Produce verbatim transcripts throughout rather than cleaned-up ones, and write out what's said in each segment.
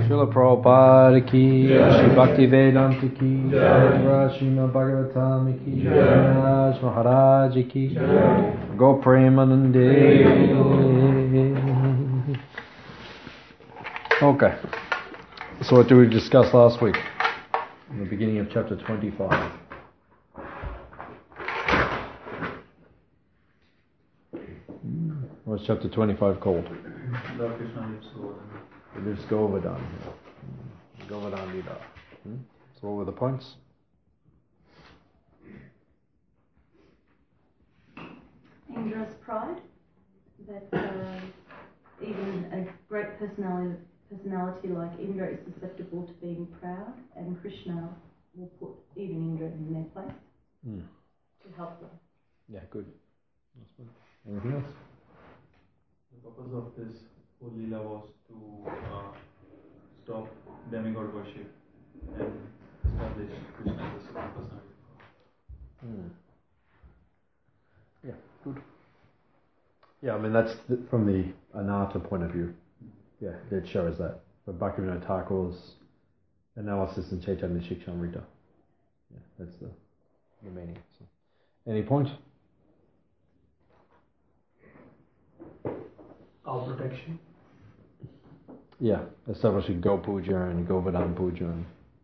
Srila Prabhupada ki, Shri Bhakti Vedanta ki, Srimad Bhagavatam ki, Maharaj Maharaj ki, Go Premanande. Okay. So what did we discuss last week? In the beginning of chapter twenty-five. What's chapter twenty-five called? Lord Krishna lives Govardhan. It lives Govardhan. Govardhan Lila. Hmm? So what were the points? Indra's pride, that uh, even a great personality, personality like Indra is susceptible to being proud, and Krishna will put even Indra in their place Hmm. to help them. Yeah, good. Anything else? The purpose of this whole Leela was to uh, stop demigod worship and establish Krishna as the supreme personality of God. Hmm. Yeah, good. Yeah, I mean that's the, from the Anartha point of view. Yeah, it shows that. But Bhaktivinoda Thakur's analysis in Chaitanya Shikshamrita. Yeah, that's the, the meaning. So, any point? Our protection. Yeah, establishing Go Puja and Govardhan Puja. And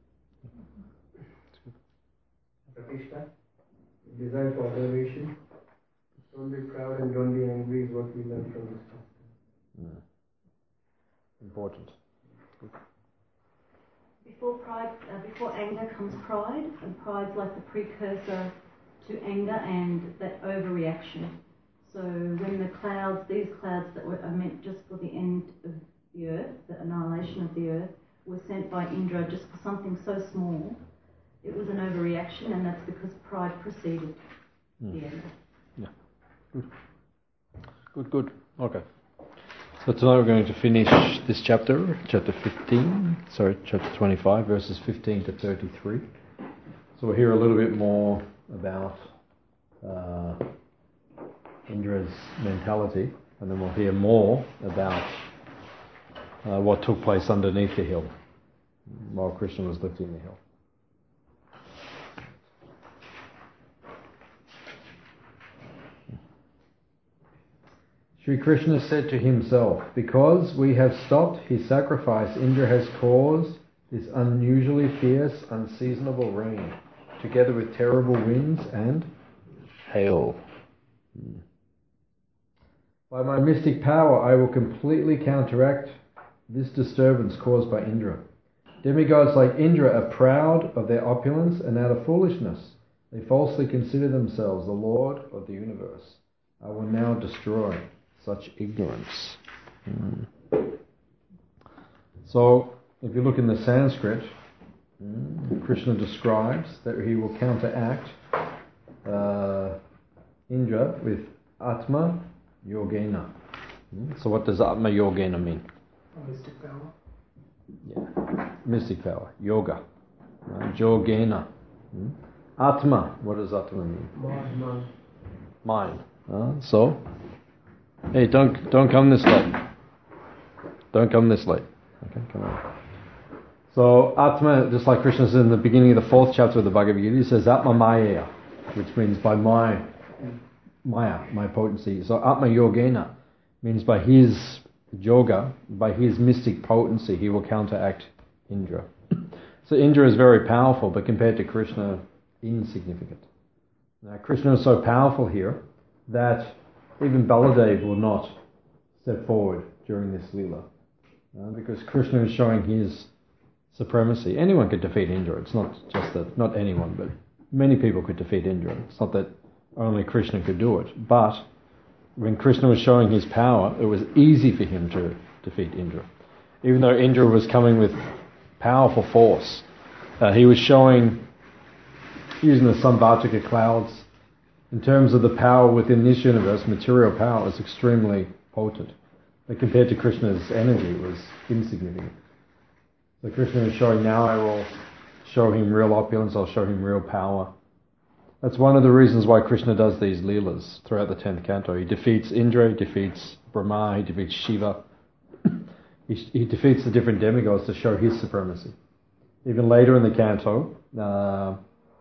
Pratishtha. Desire for observation. Don't be proud and don't be angry is what we learn from this chapter. mm. Important. Good. Before pride, uh, before anger comes pride, and pride's like the precursor to anger and that overreaction. So when the clouds, these clouds that were, are meant just for the end of the earth, the annihilation of the earth, were sent by Indra just for something so small, it was an overreaction, and that's because pride preceded Mm. the anger. Yeah. Good. Good, good. Okay. So tonight we're going to finish this chapter, chapter fifteen, sorry, chapter twenty-five, verses fifteen to thirty-three. So we'll hear a little bit more about uh, Indra's mentality, and then we'll hear more about uh, what took place underneath the hill while Krishna was lifting the hill. Sri Krishna said to himself, because we have stopped his sacrifice, Indra has caused this unusually fierce, unseasonable rain, together with terrible winds and hail. Hmm. By my mystic power, I will completely counteract this disturbance caused by Indra. Demigods like Indra are proud of their opulence, and out of foolishness, they falsely consider themselves the Lord of the universe. I will now destroy such ignorance. Hmm. So, if you look in the Sanskrit, hmm, Krishna describes that he will counteract uh, Indra with Atma Yogena. Hmm. So what does Atma Yogena mean? Mystic power. Yeah, mystic power, yoga, uh, Yogena. Hmm. Atma, what does Atma mean? Mind. Mind. Mind. Uh, so, hey, don't don't come this late. Don't come this late. Okay, come on. So Atma, just like Krishna says in the beginning of the fourth chapter of the Bhagavad Gita, he says Atma Maya, which means by my Maya, my potency. So Atma Yogena means by his yoga, by his mystic potency, he will counteract Indra. So Indra is very powerful, but compared to Krishna, insignificant. Now Krishna is so powerful here that even Baladev will not step forward during this Leela. Uh, because Krishna is showing his supremacy. Anyone could defeat Indra. It's not just that, not anyone, but many people could defeat Indra. It's not that only Krishna could do it. But when Krishna was showing his power, it was easy for him to defeat Indra. Even though Indra was coming with powerful force, uh, he was showing, using the Sambhataka clouds, in terms of the power within this universe, material power was extremely potent. But compared to Krishna's energy, it was insignificant. So Krishna is showing, now I will show him real opulence, I'll show him real power. That's one of the reasons why Krishna does these leelas throughout the tenth canto. He defeats Indra, he defeats Brahma, he defeats Shiva. he, he defeats the different demigods to show his supremacy. Even later in the canto, uh,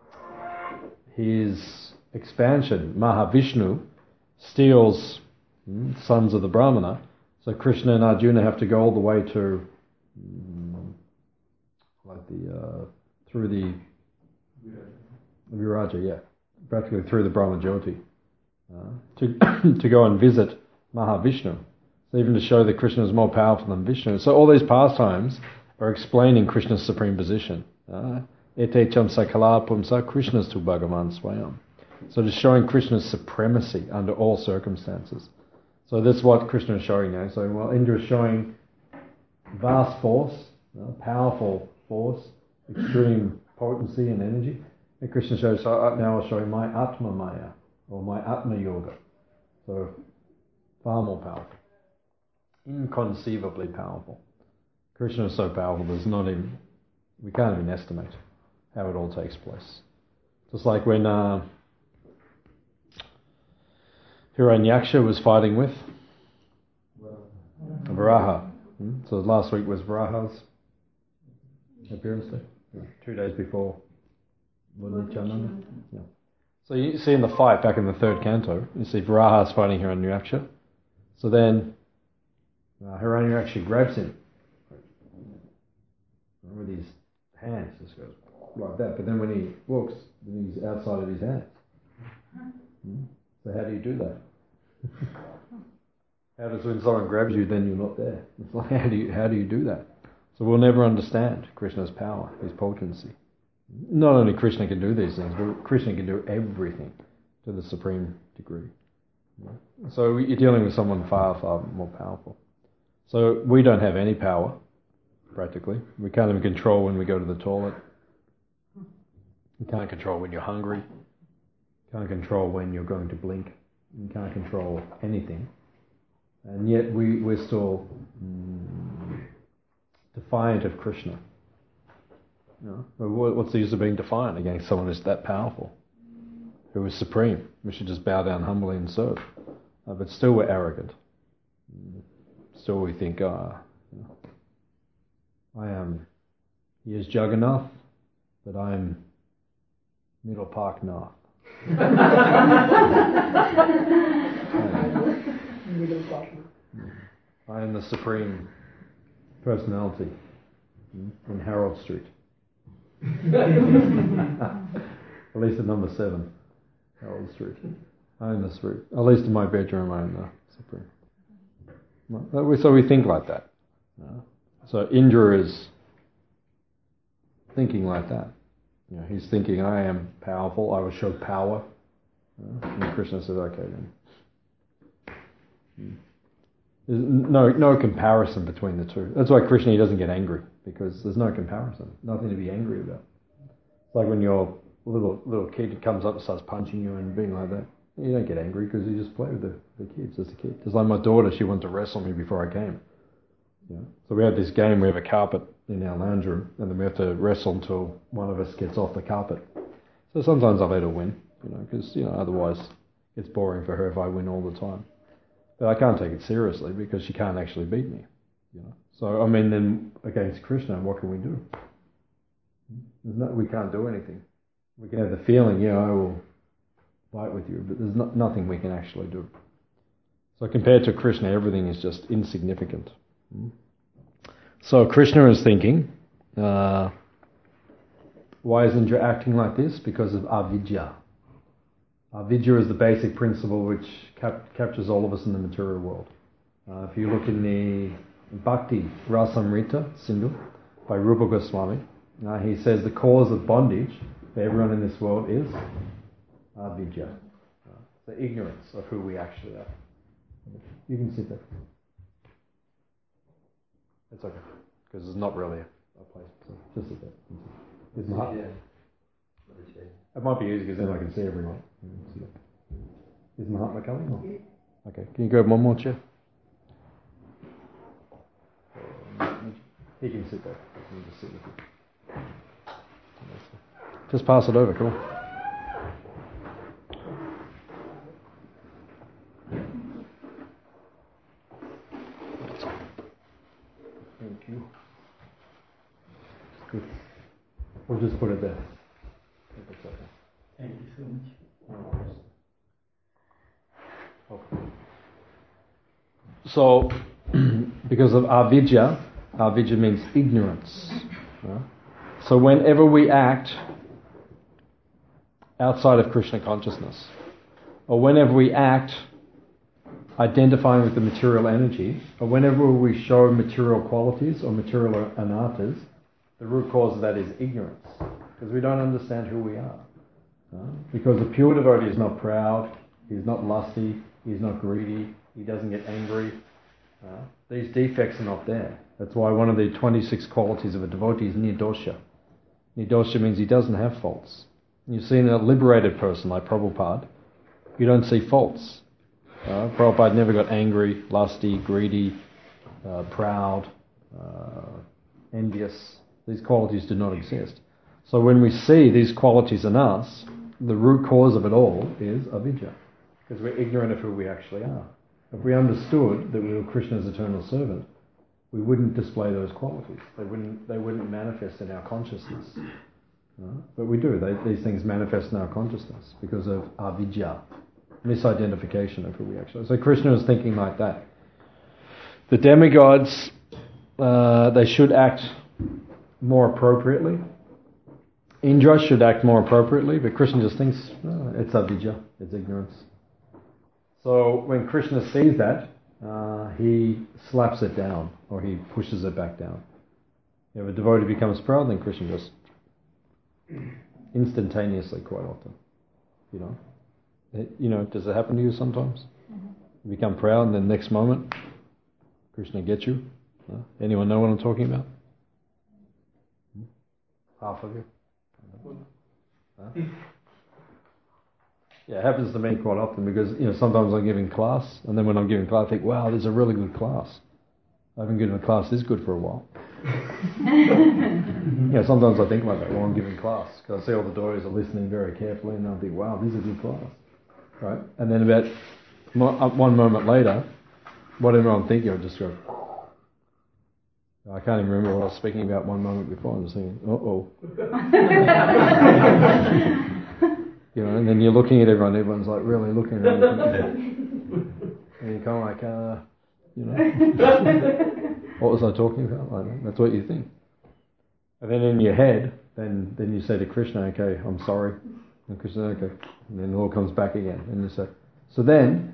his expansion, Mahavishnu, steals mm, sons of the Brahmana, so Krishna and Arjuna have to go all the way to, mm, like the, uh, through the Viraja, yeah, practically through the Brahma Jyoti, uh, to to go and visit Mahavishnu. So even to show that Krishna is more powerful than Vishnu. So all these pastimes are explaining Krishna's supreme position. Ete cham sakala pumsa Krishna's tu Bhagavan swayam. So just showing Krishna's supremacy under all circumstances. So that's what Krishna is showing now. So while Indra is showing vast force, you know, powerful force, extreme potency and energy, and Krishna shows, so now I'll show you my Atma Maya, or my Atma Yoga. So far more powerful. Inconceivably powerful. Krishna is so powerful, there's not even, we can't even estimate how it all takes place. Just like when uh, Hiranyaksha was fighting with Varaha. Hmm? So last week was Varaha's appearance day. Yeah. Two days before Lord Nityananda. Yeah. So you see in the fight back in the third canto, you see Varaha's fighting Hiranyaksha. So then uh, Hiranyaksha grabs him with his hands, just goes like that. But then when he walks, then he's outside of his hands. Hmm? So how do you do that? How does when someone grabs you, then you're not there? It's like how do you how do you do that? So we'll never understand Krishna's power, his potency. Not only Krishna can do these things, but Krishna can do everything to the supreme degree. So you're dealing with someone far, far more powerful. So we don't have any power, practically. We can't even control when we go to the toilet. You can't control when you're hungry. You can't control when you're going to blink. You can't control anything. And yet we, we're still mm, defiant of Krishna. You know? But what's the use of being defiant against someone who's that powerful, who is supreme? We should just bow down humbly and serve. Uh, but still we're arrogant. Still we think, ah, uh, you know, I am, he is Jagannath, but I am Middle Park Nath. I am the supreme personality in Harold Street. At least at number seven, Harold Street. I am the supreme. At least in my bedroom, I am the supreme. So we think like that. So Indra is thinking like that. You know, he's thinking, I am powerful, I will show power. And Krishna said, okay then. There's no no comparison between the two. That's why Krishna, he doesn't get angry, because there's no comparison. Nothing to be angry about. It's like when your little little kid comes up and starts punching you and being like that. You don't get angry because you just play with the, the kids as a kid. Just like my daughter, she wanted to wrestle me before I came. You know? So we have this game, we have a carpet in our lounge room, and then we have to wrestle until one of us gets off the carpet. So sometimes I let her win, you know, because you know otherwise it's boring for her if I win all the time. But I can't take it seriously because she can't actually beat me, you know. So I mean, then against Krishna, what can we do? There's no, we can't do anything. We can have the feeling, yeah, I will fight with you, but there's not, nothing we can actually do. So compared to Krishna, everything is just insignificant. So Krishna is thinking, uh, why is Indra acting like this? Because of avidya. Avidya is the basic principle which cap- captures all of us in the material world. Uh, if you look in the Bhakti Rasamrita Sindhu by Rupa Goswami, uh, he says the cause of bondage for everyone in this world is avidya, uh, the ignorance of who we actually are. You can sit there. It's okay, because it's not really a place. So just sit there. Is Mahatma? It might be easy because then I can see everyone. Is Mahatma coming? Or? Okay, can you grab one more chair? He can sit there. You can just sit with you. Just pass it over, come on. We'll just put it there. I think it's okay. Thank you so much. Okay. So, because of avidya, avidya means ignorance. Yeah? So whenever we act outside of Krishna consciousness, or whenever we act identifying with the material energy, or whenever we show material qualities or material anarthas, the root cause of that is ignorance, because we don't understand who we are. Uh, because a pure devotee is not proud, he's not lusty, he's not greedy, he doesn't get angry. Uh, these defects are not there. That's why one of the twenty-six qualities of a devotee is nirdosha. Nirdosha means he doesn't have faults. You see in a liberated person like Prabhupada, you don't see faults. Uh, Prabhupada never got angry, lusty, greedy, uh, proud, uh, envious. These qualities do not exist. So when we see these qualities in us, the root cause of it all is avidya, because we're ignorant of who we actually are. If we understood that we were Krishna's eternal servant, we wouldn't display those qualities. They wouldn't. They wouldn't manifest in our consciousness. Uh, but we do. They, these things manifest in our consciousness because of avidya, misidentification of who we actually are. So Krishna is thinking like that. The demigods, uh, they should act more appropriately. Indra should act more appropriately, but Krishna just thinks, oh, it's avidya, it's ignorance. So when Krishna sees that, uh, he slaps it down, or he pushes it back down. If a devotee becomes proud, then Krishna just instantaneously, quite often, you know. It, you know, does it happen to you sometimes? Mm-hmm. You become proud, and then the next moment, Krishna gets you. Uh, anyone know what I'm talking about? Half of you. Huh? Yeah, it happens to me quite often because, you know, sometimes I'm giving class, and then when I'm giving class I think, wow, this is a really good class. I haven't given a class this good for a while. Yeah, sometimes I think like that while I'm giving class, because I see all the devotees are listening very carefully, and I'll think, wow, this is a good class. Right? And then about mo- one moment later, whatever I'm thinking, I'll just go, I can't even remember what I was speaking about one moment before. I'm just thinking, uh-oh. You know, and then you're looking at everyone, everyone's like really looking around. And you're kind of like, uh, you know, what was I talking about? Like that. That's what you think. And then in your head, then then you say to Krishna, okay, I'm sorry. And Krishna, okay. And then it all comes back again. And you say, so then,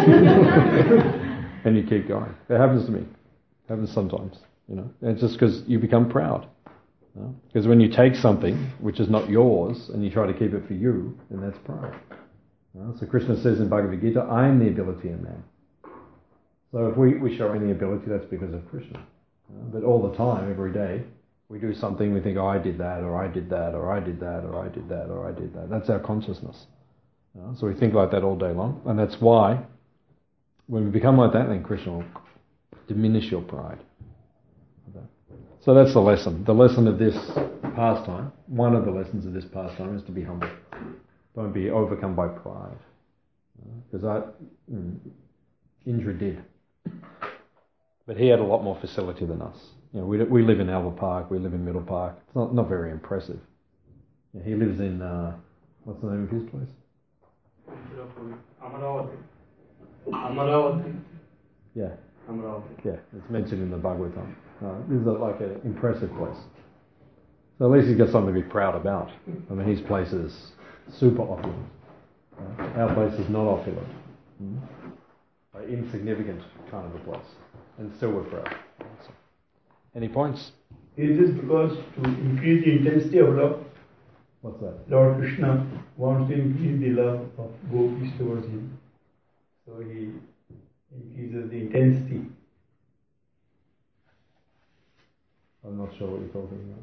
and you keep going. It happens to me. It happens sometimes. You know, and it's just because you become proud. Because when you take something which is not yours and you try to keep it for you, then that's pride. Uh, so Krishna says in Bhagavad Gita, I am the ability in man. So if we, we show any ability, that's because of Krishna. Uh, but all the time, every day, we do something, we think, oh, I did that, or I did that, or I did that, or I did that, or I did that. That's our consciousness. Uh, so we think like that all day long. And that's why, when we become like that, then Krishna will diminish your pride. So that's the lesson. The lesson of this pastime, one of the lessons of this pastime is to be humble. Don't be overcome by pride. Because uh, I, mm, Indra did. But he had a lot more facility than us. You know, we we live in Albert Park, we live in Middle Park. It's not, not very impressive. Yeah, he lives in, uh, what's the name of his place? Amaravati. Amaravati. Yeah. Amaravati. Yeah, it's mentioned in the Bhagavatam. Uh, this is a, like an impressive place. So at least he's got something to be proud about. I mean, his place is super opulent. Uh, our place is not opulent. Mm-hmm. An insignificant kind of a place. And still we're proud. So, any points? Is this because to increase the intensity of love? What's that? Lord Krishna wants to increase the love of gopis towards him. So he increases the intensity. I'm not sure what you're talking about.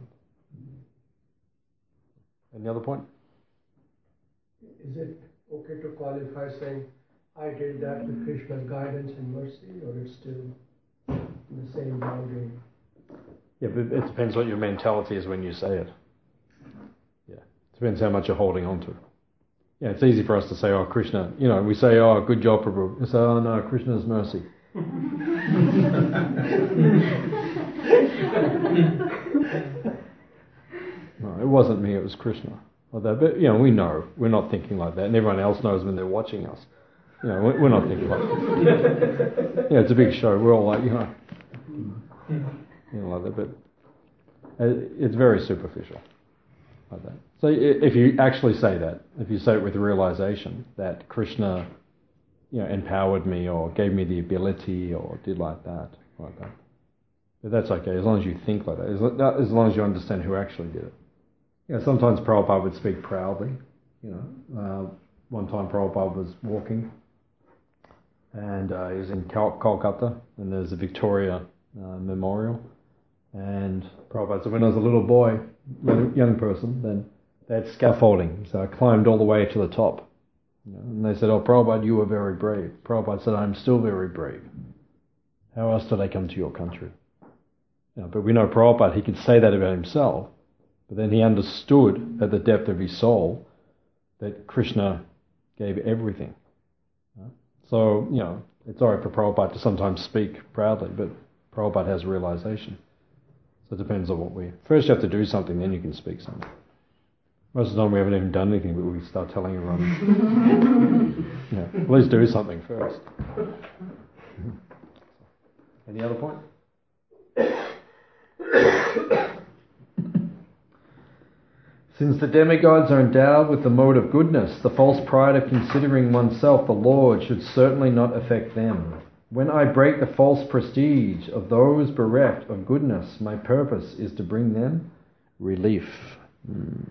Any other point? Is it okay to qualify saying, I did that with Krishna's guidance and mercy, or it's still in the same boundary? Yeah, but it depends what your mentality is when you say it. Yeah, it depends how much you're holding on to. Yeah, it's easy for us to say, oh, Krishna, you know, we say, oh, good job, Prabhu. We say, oh, no, Krishna's mercy. it wasn't me, it was Krishna. Like that. But, you know, we know, we're not thinking like that, and everyone else knows when they're watching us. You know, we're not thinking like that. Yeah, it's a big show. We're all like, you know, you know, like that. But it's very superficial, like that. So if you actually say that, if you say it with realization that Krishna, you know, empowered me or gave me the ability or did like that, like that. But that's okay, as long as you think like that, as long as you understand who actually did it. You know, sometimes Prabhupada would speak proudly, you know. Uh, one time Prabhupada was walking, and uh, he was in Kol- Kolkata, and there's a Victoria uh, memorial, and Prabhupada said, when I was a little boy, young, young person, then they had scaffolding, so I climbed all the way to the top. You know, and they said, oh, Prabhupada, you were very brave. Prabhupada said, I'm still very brave. How else did I come to your country? You know, but we know Prabhupada, he could say that about himself, but then he understood at the depth of his soul that Krishna gave everything. So, you know, it's alright for Prabhupada to sometimes speak proudly, but Prabhupada has realization. So it depends on what we... First you have to do something, then you can speak something. Most of the time we haven't even done anything, but we start telling everyone, you know, please do something first. Any other point? Since the demigods are endowed with the mode of goodness, the false pride of considering oneself the Lord should certainly not affect them. When I break the false prestige of those bereft of goodness, my purpose is to bring them relief. Mm.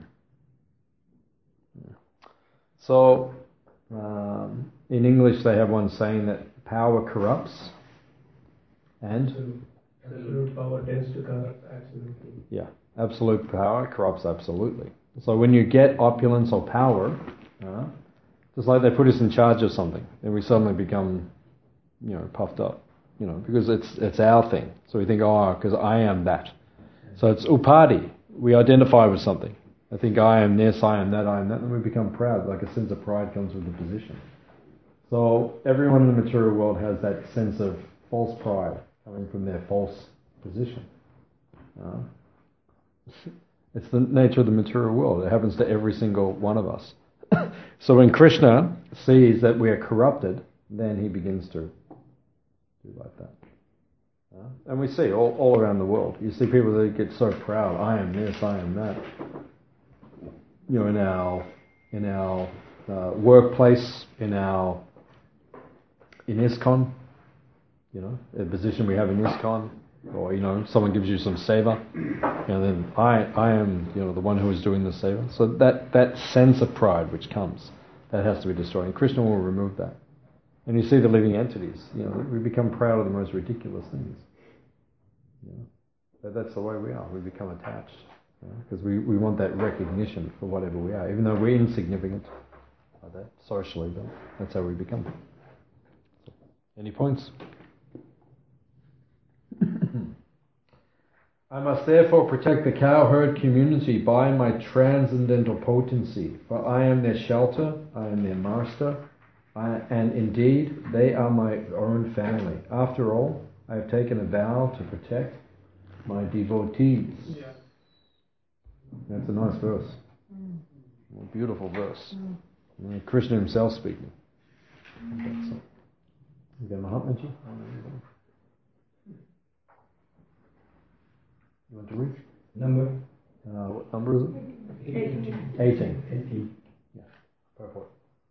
So, um, in English they have one saying that power corrupts, and absolute power tends to corrupt absolutely. Yeah, absolute power corrupts absolutely. So when you get opulence or power, uh, just like they put us in charge of something, then we suddenly become, you know, puffed up, you know, because it's it's our thing. So we think, oh, because I am that. So it's upadi. We identify with something. I think I am this, I am that, I am that, and we become proud. Like a sense of pride comes with the position. So everyone in the material world has that sense of false pride coming from their false position. Uh, it's the nature of the material world. It happens to every single one of us. So when Krishna sees that we are corrupted, then he begins to do like that. Uh, and we see all, all around the world. You see people that get so proud. I am this, I am that. You know, in our in our uh, workplace, in our in ISKCON, you know, a position we have in ISKCON, or you know, someone gives you some seva, and then I I am you know the one who is doing the seva. So that that sense of pride which comes, that has to be destroyed. And Krishna will remove that. And you see the living entities. You know, we become proud of the most ridiculous things. You know, but that's the way we are. We become attached. Because you know, we, we want that recognition for whatever we are, even though we're insignificant like that, socially, but that's how we become. So, any points? I must therefore protect the cowherd community by my transcendental potency, for I am their shelter, I am their master, I, and indeed they are my own family. After all, I have taken a vow to protect my devotees. Yeah. That's a nice verse. Mm. A beautiful verse. Mm. Krishna himself speaking. Okay, so. You got Mahatmaji? You want to read? Number? Uh, what number is it? Eighteen. Eighteen. Eighteen. Yeah. Go for it.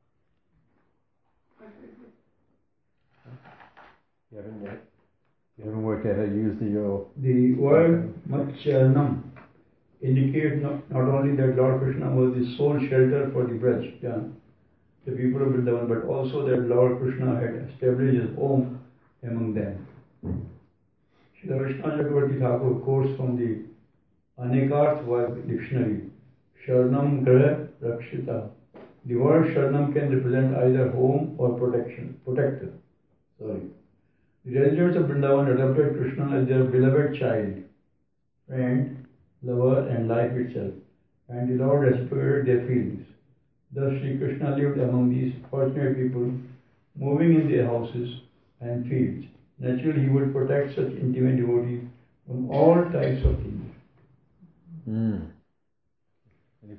You haven't yet. You haven't worked out how to use the uh, The word Machanam indicates not, not only that Lord Krishna was the sole shelter for the Braj, the people of Vrindavan, but also that Lord Krishna had established his home among them. Srila Vishnu Chakravarti Thakur quotes from the Anekarth dictionary, Sharanam Graha Rakshita. The word Sharanam can represent either home or protection, protector. Sorry. The residents of Vrindavan adopted Krishna as their beloved child, friend, lover, and life itself, and the Lord reciprocated their feelings. Thus, Sri Krishna lived among these fortunate people, moving in their houses and fields. Naturally, he would protect such intimate devotees from all types of things. Mm.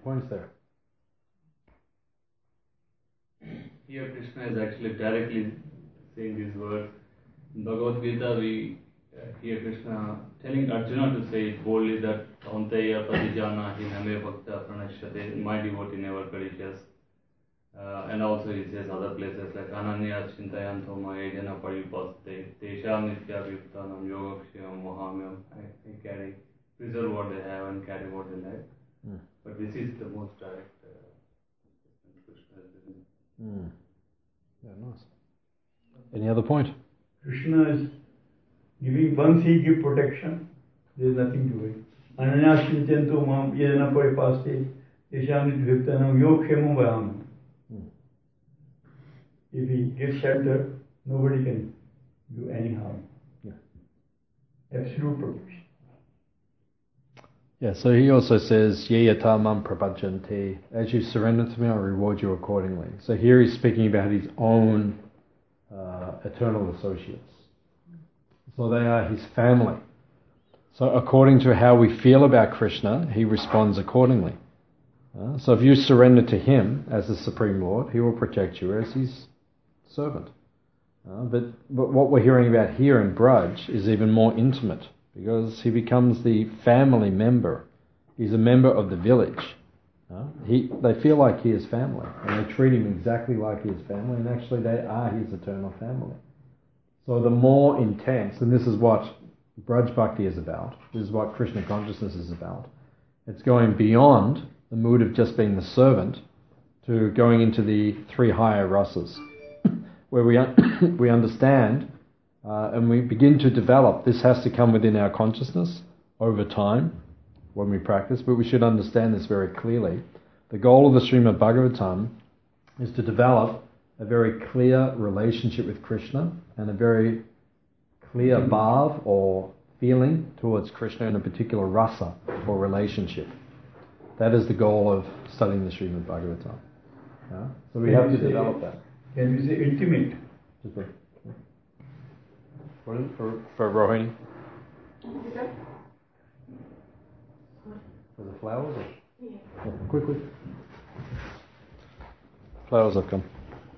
points there? Here Krishna is actually directly saying these words. In Bhagavad Gita, we uh, hear Krishna telling Arjuna to say it boldly that Aunteya Padijana Hiname Bhakta Pranashyate, my devotee never perishes. Uh, and also he says other places like Ananya Chintayanto Mayedana Paripaste, Tesham Nitya Viptanam Yogakshyam Mahamyam. I, I carry, preserve what they have and carry what they lack. Mm. But this is the most direct uh, Krishna is doing. Mm. Yeah, nice. Any other point? Krishna is giving, once he gives protection, there is nothing to it. Ananya Chintayanto Mayedana Paripaste, Tesham Nitya Viptanam Yogakshyam Mahamyam. If he gives shelter, nobody can do any harm. Yeah. Absolute protection. Yeah, so he also says, Ye yata mam prabhajante, as you surrender to me, I'll reward you accordingly. So here he's speaking about his own uh, eternal associates. So they are his family. So according to how we feel about Krishna, he responds accordingly. Uh, so if you surrender to him as the Supreme Lord, he will protect you as his servant. Uh, but, but what we're hearing about here in Braj is even more intimate, because he becomes the family member. He's a member of the village. Uh, he, they feel like he is family, and they treat him exactly like he is family, and actually they are his eternal family. So the more intense, and this is what Braj Bhakti is about, this is what Krishna consciousness is about, it's going beyond the mood of just being the servant to going into the three higher rasas, where we un- we understand uh, and we begin to develop. This has to come within our consciousness over time when we practice, but we should understand this very clearly. The goal of the Srimad Bhagavatam is to develop a very clear relationship with Krishna and a very clear bhav or feeling towards Krishna in a particular rasa or relationship. That is the goal of studying the Srimad Bhagavatam. Yeah? So we Can have to say, develop that. Can we say intimate? Just wait. What is it for, for Rohini? For the flowers? Or? Yeah. Yeah. Quick, quick. Flowers have come.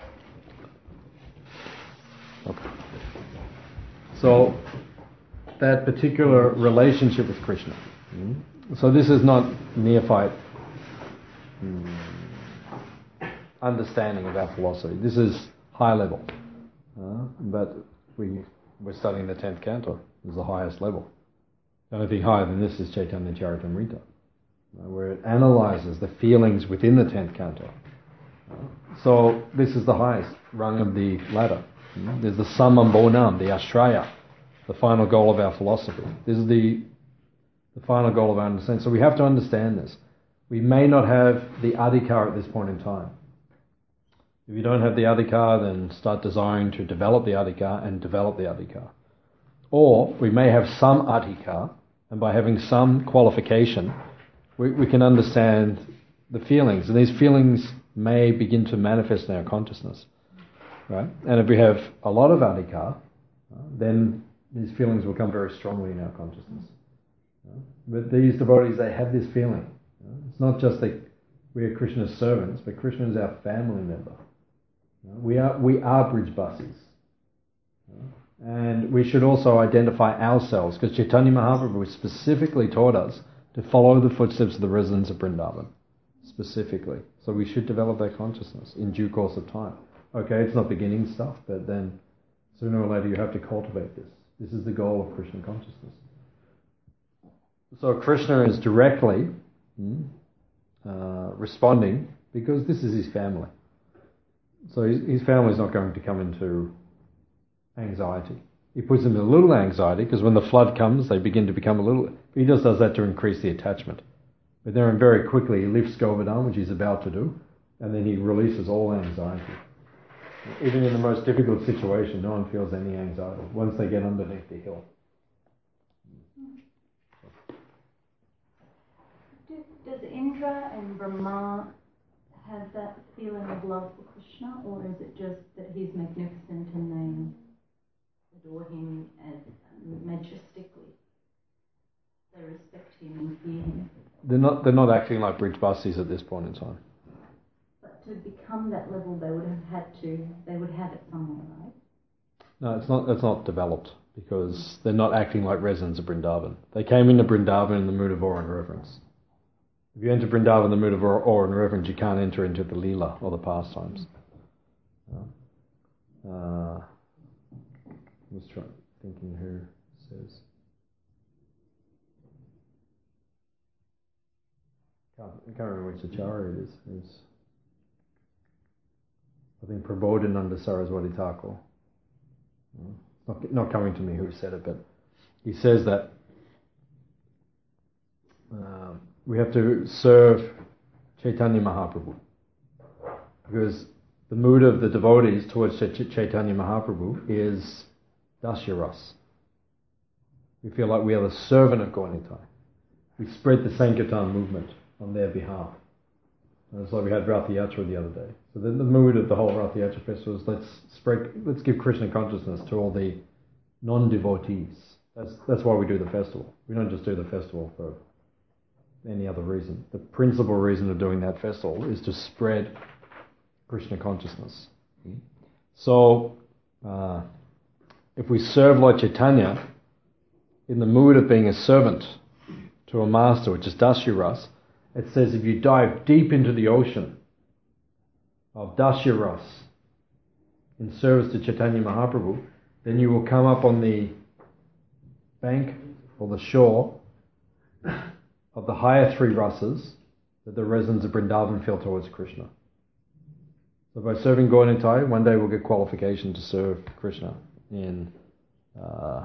Okay. So, that particular relationship with Krishna. Mm-hmm. So this is not neophyte mm, understanding of our philosophy. This is high level. Uh, but we, we're studying the tenth canto. This is the highest level. The only thing higher than this is Chaitanya Charitamrita, uh, where it analyzes the feelings within the tenth canto. Uh, so this is the highest rung of the ladder. Mm-hmm. There's the Samambonam, the Ashraya, the final goal of our philosophy. This is the the final goal of our understanding. So we have to understand this. We may not have the adhikar at this point in time. If you don't have the adhikar, then start desiring to develop the adhikar and develop the adhikar. Or we may have some adhikar, and by having some qualification, we, we can understand the feelings. And these feelings may begin to manifest in our consciousness. Right? And if we have a lot of adhikar, then these feelings will come very strongly in our consciousness. But these devotees, they have this feeling. It's not just that we are Krishna's servants, but Krishna is our family member. We are we are Brijbasis. And we should also identify ourselves, because Chaitanya Mahaprabhu specifically taught us to follow the footsteps of the residents of Vrindavan, specifically. So we should develop that consciousness in due course of time. Okay, it's not beginning stuff, but then sooner or later you have to cultivate this. This is the goal of Krishna consciousness. So Krishna is directly mm, uh, responding because this is his family. So his, his family is not going to come into anxiety. He puts them in a little anxiety because when the flood comes, they begin to become a little... He just does that to increase the attachment. But then very quickly he lifts Govardhan, which he's about to do, and then he releases all anxiety. Even in the most difficult situation, no one feels any anxiety once they get underneath the hill. Does Indra and Brahma have that feeling of love for Krishna, or is it just that he's magnificent and they adore him and majestically? They respect him and fear him? they're not they're not acting like bridge buses at this point in time. But to become that level, they would have had to. They would have it somewhere, right? No, it's not. It's not developed because they're not acting like residents of Vrindavan. They came into Vrindavan in the mood of awe and reverence. If you enter Vrindavan in the mood of awe and reverence, you can't enter into the Leela or the pastimes. Uh, I was trying, thinking who says. Can't, I can't remember which acharya it is. It's, I think Prabodhananda Saraswati Thakur. Not, not coming to me who said it, but he says that uh, we have to serve Chaitanya Mahaprabhu because the mood of the devotees towards Ch- Chaitanya Mahaprabhu is Dasyaras. We feel like we are the servant of Gaura Nitai. We spread the Sankirtan movement on their behalf. And it's like we had Rath Yatra the other day. So then the mood of the whole Rath Yatra festival is let's spread, let's give Krishna consciousness to all the non-devotees. That's that's why we do the festival. We don't just do the festival for any other reason. The principal reason of doing that festival is to spread Krishna consciousness. So uh, if we serve Lord Chaitanya in the mood of being a servant to a master, which is Dasyaras, it says if you dive deep into the ocean of Dasyaras in service to Chaitanya Mahaprabhu, then you will come up on the bank or the shore of the higher three rasas that the residents of Vrindavan feel towards Krishna. So by serving Gaura Nitai, one day we'll get qualification to serve Krishna in uh,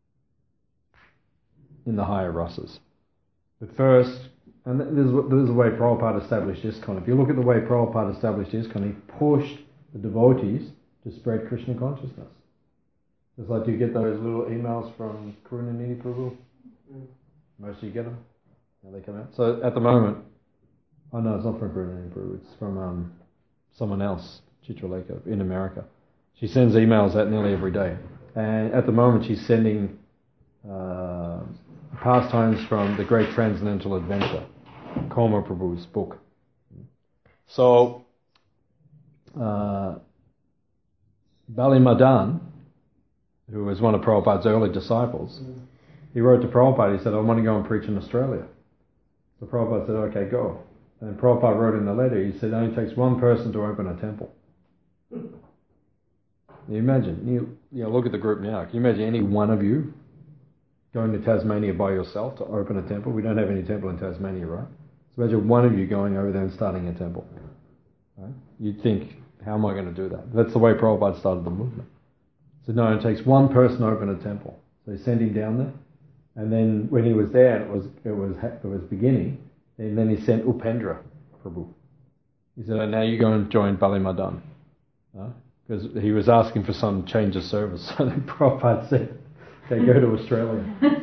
in the higher rasas. But first, and this is, this is the way Prabhupada established ISKCON. If you look at the way Prabhupada established ISKCON, he pushed the devotees to spread Krishna consciousness. It's like you get those little emails from Karunanidhi Prabhu. Mm. Most of you get them. Now they come out. So at the moment, oh no, it's not from Karunanidhi Prabhu. It's from um, someone else, Chitralekha, in America. She sends emails out nearly every day. And at the moment she's sending uh, pastimes from The Great Transcendental Adventure, Koma Prabhu's book. So, uh, Bali Madan, who was one of Prabhupada's early disciples, mm. he wrote to Prabhupada, he said, I want to go and preach in Australia. So Prabhupada said, okay, go. And Prabhupada wrote in the letter, he said, it only takes one person to open a temple. Can you imagine? You, you know, look at the group now. Can you imagine any one of you going to Tasmania by yourself to open a temple? We don't have any temple in Tasmania, right? So imagine one of you going over there and starting a temple. Right? You'd think, how am I going to do that? That's the way Prabhupada started the movement. So no, it takes one person to open a temple. So he sent him down there, and then when he was there, and it was it was it was beginning, and then he sent Upendra Prabhu. He said, oh, now you go and join Bali Madan. Because huh? he was asking for some change of service. So then Prabhupada said, okay, go to Australia.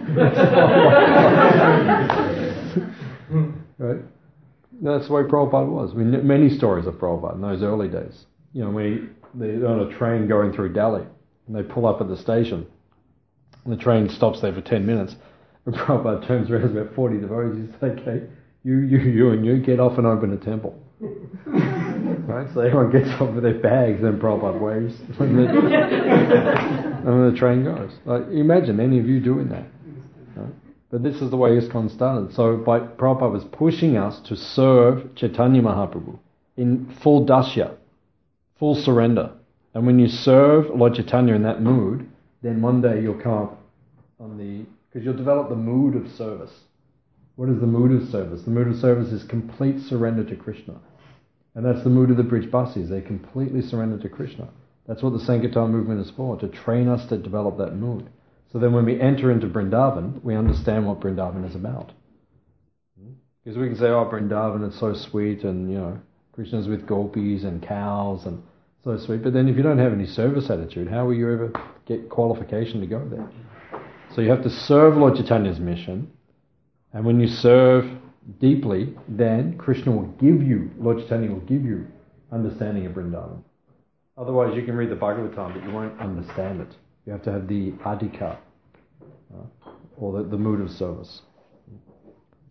Right? That's the way Prabhupada was. We kn- many stories of Prabhupada in those early days. You know, we they're on a train going through Delhi, and they pull up at the station, and the train stops there for ten minutes, and Prabhupada turns around, there's about forty devotees, he says, okay, you, you, you and you get off and open a temple. Right? So everyone gets off with their bags, and Prabhupada waves, and then, and then the train goes. Like, imagine any of you doing that. Right? But this is the way ISKCON started. So by, Prabhupada was pushing us to serve Chaitanya Mahaprabhu in full dasya, full surrender. And when you serve Lord Chaitanya in that mood, then one day you'll come up on the... Because you'll develop the mood of service. What is the mood of service? The mood of service is complete surrender to Krishna. And that's the mood of the Brij Basis. They completely surrender to Krishna. That's what the Sankirtan movement is for, to train us to develop that mood. So then when we enter into Vrindavan, we understand what Vrindavan is about. Because we can say, oh, Vrindavan, it's so sweet, and, you know, Krishna's with gopis and cows, and so sweet. But then if you don't have any service attitude, how will you ever get qualification to go there? So you have to serve Lord Chaitanya's mission, and when you serve deeply, then Krishna will give you, Lord Chaitanya will give you understanding of Vrindavan. Otherwise, you can read the Bhagavatam, but you won't understand it. You have to have the adhika, uh, or the, the mood of service.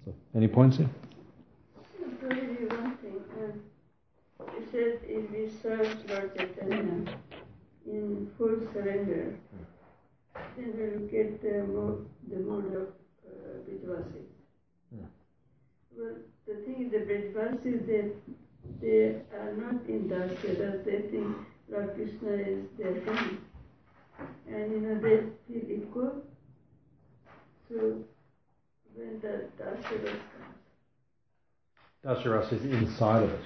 So, any points here? Probably one thing. Uh, it says if we serve Lord Chaitanya in full surrender, then we'll get the mode, the mode of uh, Brijvasis. Yeah. Well, the thing is, the Brijvasis, they, they are not in Dasya, they think Lord Krishna is their king. And you know, they feel equal. So when the Dasya comes, Dasya is inside of it.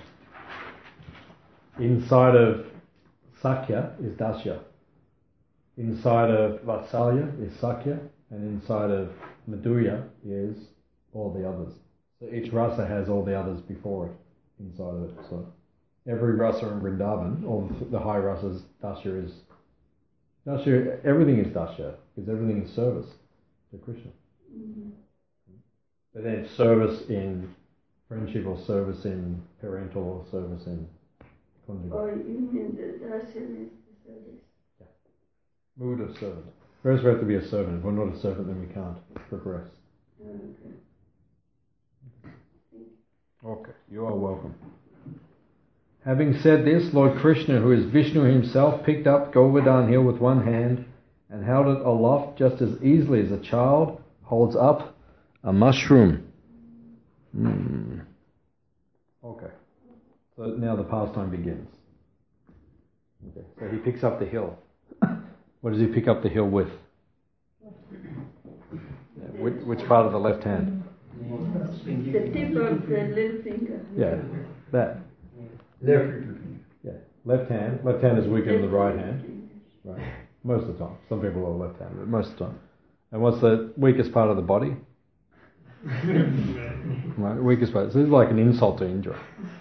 Inside of Sakya is Dasya. Inside of Vatsalya is Sakya, and inside of Madhurya is all the others. So each rasa has all the others before it, inside of it. So every rasa in Vrindavan, all the, the high rasas, Dasya is Dasya. Everything is Dasya because everything is service to Krishna. mm-hmm. But then service in friendship or service in parental or service in conjugal. Or you mean the Dasya means the service? Mood of servant. First we have to be a servant. If we're not a servant, then we can't progress. Okay. Okay, you are welcome. Having said this, Lord Krishna, who is Vishnu himself, picked up Govardhan hill with one hand and held it aloft just as easily as a child holds up a mushroom. Mm. Okay, so now the pastime begins. Okay, so he picks up the hill. What does he pick up the hill with? Yeah, which, which part of the left hand? The tip of the little finger. Yeah, that. Left little finger. Yeah, left hand. Left hand is weaker than the right hand. Right, most of the time. Some people are left handed, but most of the time. And what's the weakest part of the body? Right, weakest part. So this is like an insult to Indra.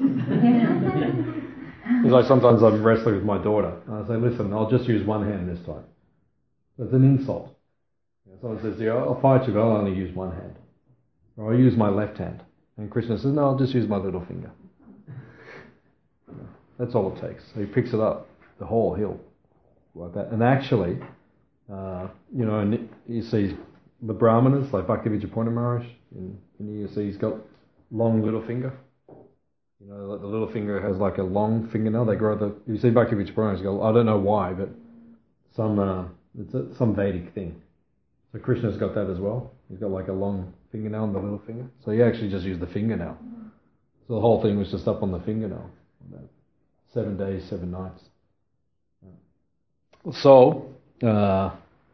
It's like sometimes I'm wrestling with my daughter, and I say, listen, I'll just use one hand this time. It's an insult. You know, someone says, yeah, I'll fight you, but I'll only use one hand. Or I'll use my left hand. And Krishna says, no, I'll just use my little finger. You know, that's all it takes. So he picks it up, the whole hill, like that. And actually, uh, you know, and you see the Brahmanas, like Bhaktivinoda Purna Maharaj, and you see he's got long little finger. You know, the little finger has like a long fingernail. They grow the. You see Bhaktivinoda Purna Maharaj go, I don't know why, but some uh, it's a, some Vedic thing. So Krishna's got that as well. He's got like a long fingernail on the little finger. So he actually just used the fingernail. So the whole thing was just up on the fingernail. Seven days, seven nights. So uh,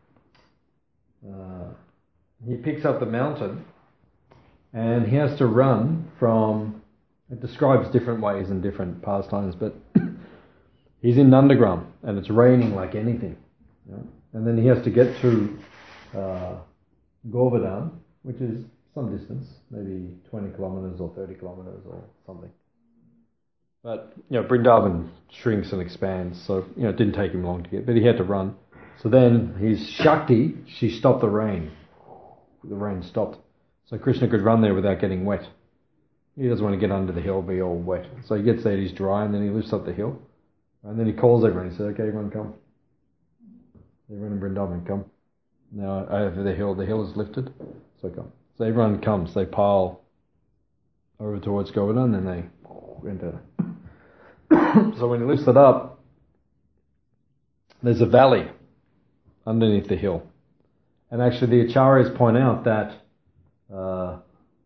uh, he picks up the mountain, and he has to run from. It describes different ways and different pastimes, but he's in Nandagram and it's raining like anything. You know? And then he has to get to uh, Govardhan, which is some distance, maybe twenty kilometers or thirty kilometers or something. But, you know, Vrindavan shrinks and expands, so, you know, it didn't take him long to get, but he had to run. So then his Shakti, she stopped the rain. The rain stopped. So Krishna could run there without getting wet. He doesn't want to get under the hill, be all wet. So he gets there, he's dry, and then he lifts up the hill. And then he calls everyone. He says, okay, everyone come. Everyone in Vrindavan, come. Now, over the hill, the hill is lifted, so come. So everyone comes. They pile over towards Govardhan, and they enter. So when he lifts it up, there's a valley underneath the hill. And actually the Acharyas point out that uh,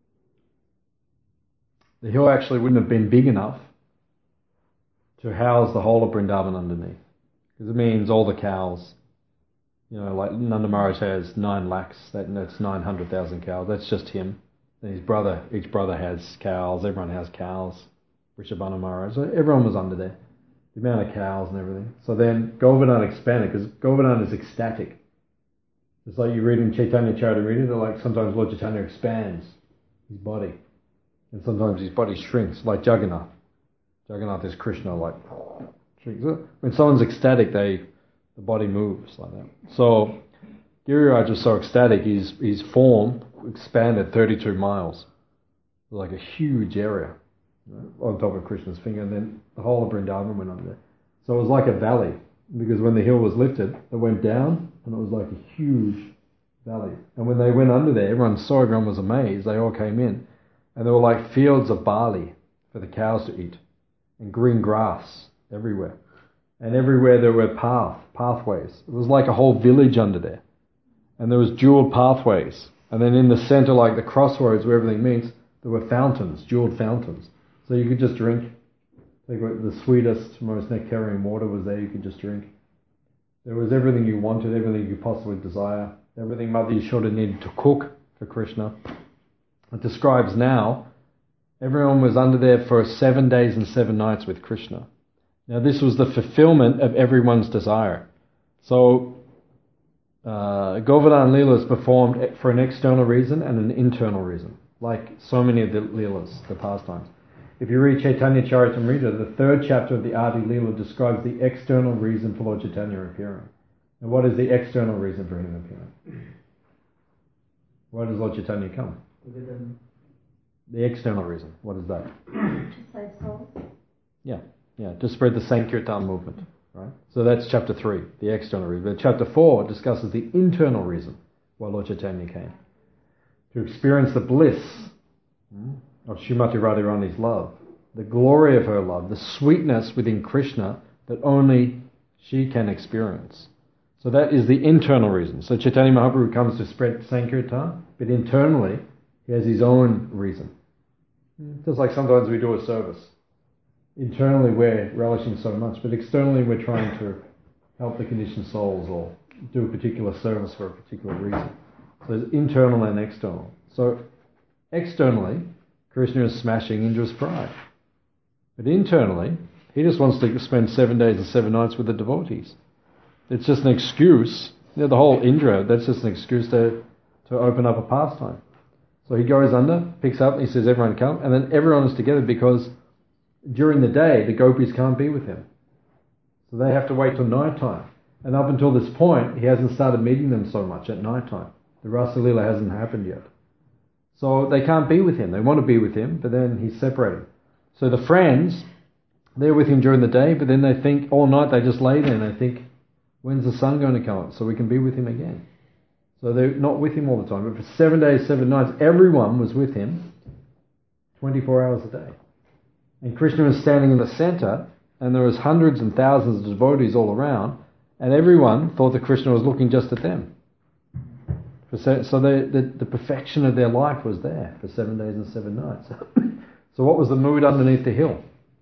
the hill actually wouldn't have been big enough to house the whole of Vrindavan underneath. Because it means all the cows, you know, like Nanda Maharaj has nine lakhs, that, that's nine hundred thousand cows, that's just him. And his brother, each brother has cows, everyone has cows. Rishabhana Maharaj, so everyone was under there. The amount of cows and everything. So then Govardhan expanded, because Govardhan is ecstatic. It's like you read in Chaitanya Charitamrita, that like sometimes Lord Chaitanya expands his body. And sometimes his body shrinks, like Jagannath. Jagannath is Krishna, like shrinks. When someone's ecstatic, they the body moves like that. So Giriraj was so ecstatic, his his form expanded thirty-two miles, like a huge area, you know, on top of Krishna's finger, and then the whole of Vrindavan went under there. So it was like a valley, because when the hill was lifted, it went down, and it was like a huge valley. And when they went under there, everyone saw, everyone was amazed. They all came in. And there were like fields of barley for the cows to eat. And green grass everywhere. And everywhere there were path, pathways. It was like a whole village under there. And there was jeweled pathways. And then in the center, like the crossroads where everything meets, there were fountains, jeweled fountains. So you could just drink. Like the sweetest, most nectarian water was there, you could just drink. There was everything you wanted, everything you could possibly desire. Everything Mother Yashoda needed to cook for Krishna. It describes now, everyone was under there for seven days and seven nights with Krishna. Now this was the fulfillment of everyone's desire. So, uh, Govardhan Leela is performed for an external reason and an internal reason, like so many of the Leelas, the pastimes. If you read Chaitanya Charitamrita, the third chapter of the Adi Leela describes the external reason for Lord Chaitanya appearing. And what is the external reason for him appearing? Why does Lord Chaitanya come? The external reason. What is that? To save souls. Yeah, yeah, to spread the Sankirtan movement, right? So that's chapter three, the external reason. But chapter four discusses the internal reason why Lord Chaitanya came. To experience the bliss of Srimati Radharani's love, the glory of her love, the sweetness within Krishna that only she can experience. So that is the internal reason. So Chaitanya Mahaprabhu comes to spread Sankirtan, but internally he has his own reason. Just like sometimes we do a service. Internally we're relishing so much, but externally we're trying to help the conditioned souls or do a particular service for a particular reason. So there's internal and external. So externally, Krishna is smashing Indra's pride. But internally, he just wants to spend seven days and seven nights with the devotees. It's just an excuse. You know, the whole Indra, that's just an excuse to, to open up a pastime. So he goes under, picks up, and he says, everyone come. And then everyone is together because during the day, the gopis can't be with him. So they have to wait till night time. And up until this point, he hasn't started meeting them so much at night time. The Rasa Leela hasn't happened yet. So they can't be with him. They want to be with him, but then he's separated. So the friends, they're with him during the day, but then they think all night, they just lay there and they think, when's the sun going to come up so we can be with him again? So they're not with him all the time. But for seven days, seven nights, everyone was with him twenty-four hours a day. And Krishna was standing in the center, and there was hundreds and thousands of devotees all around, and everyone thought that Krishna was looking just at them. So they, the, the perfection of their life was there for seven days and seven nights. So what was the mood underneath the hill?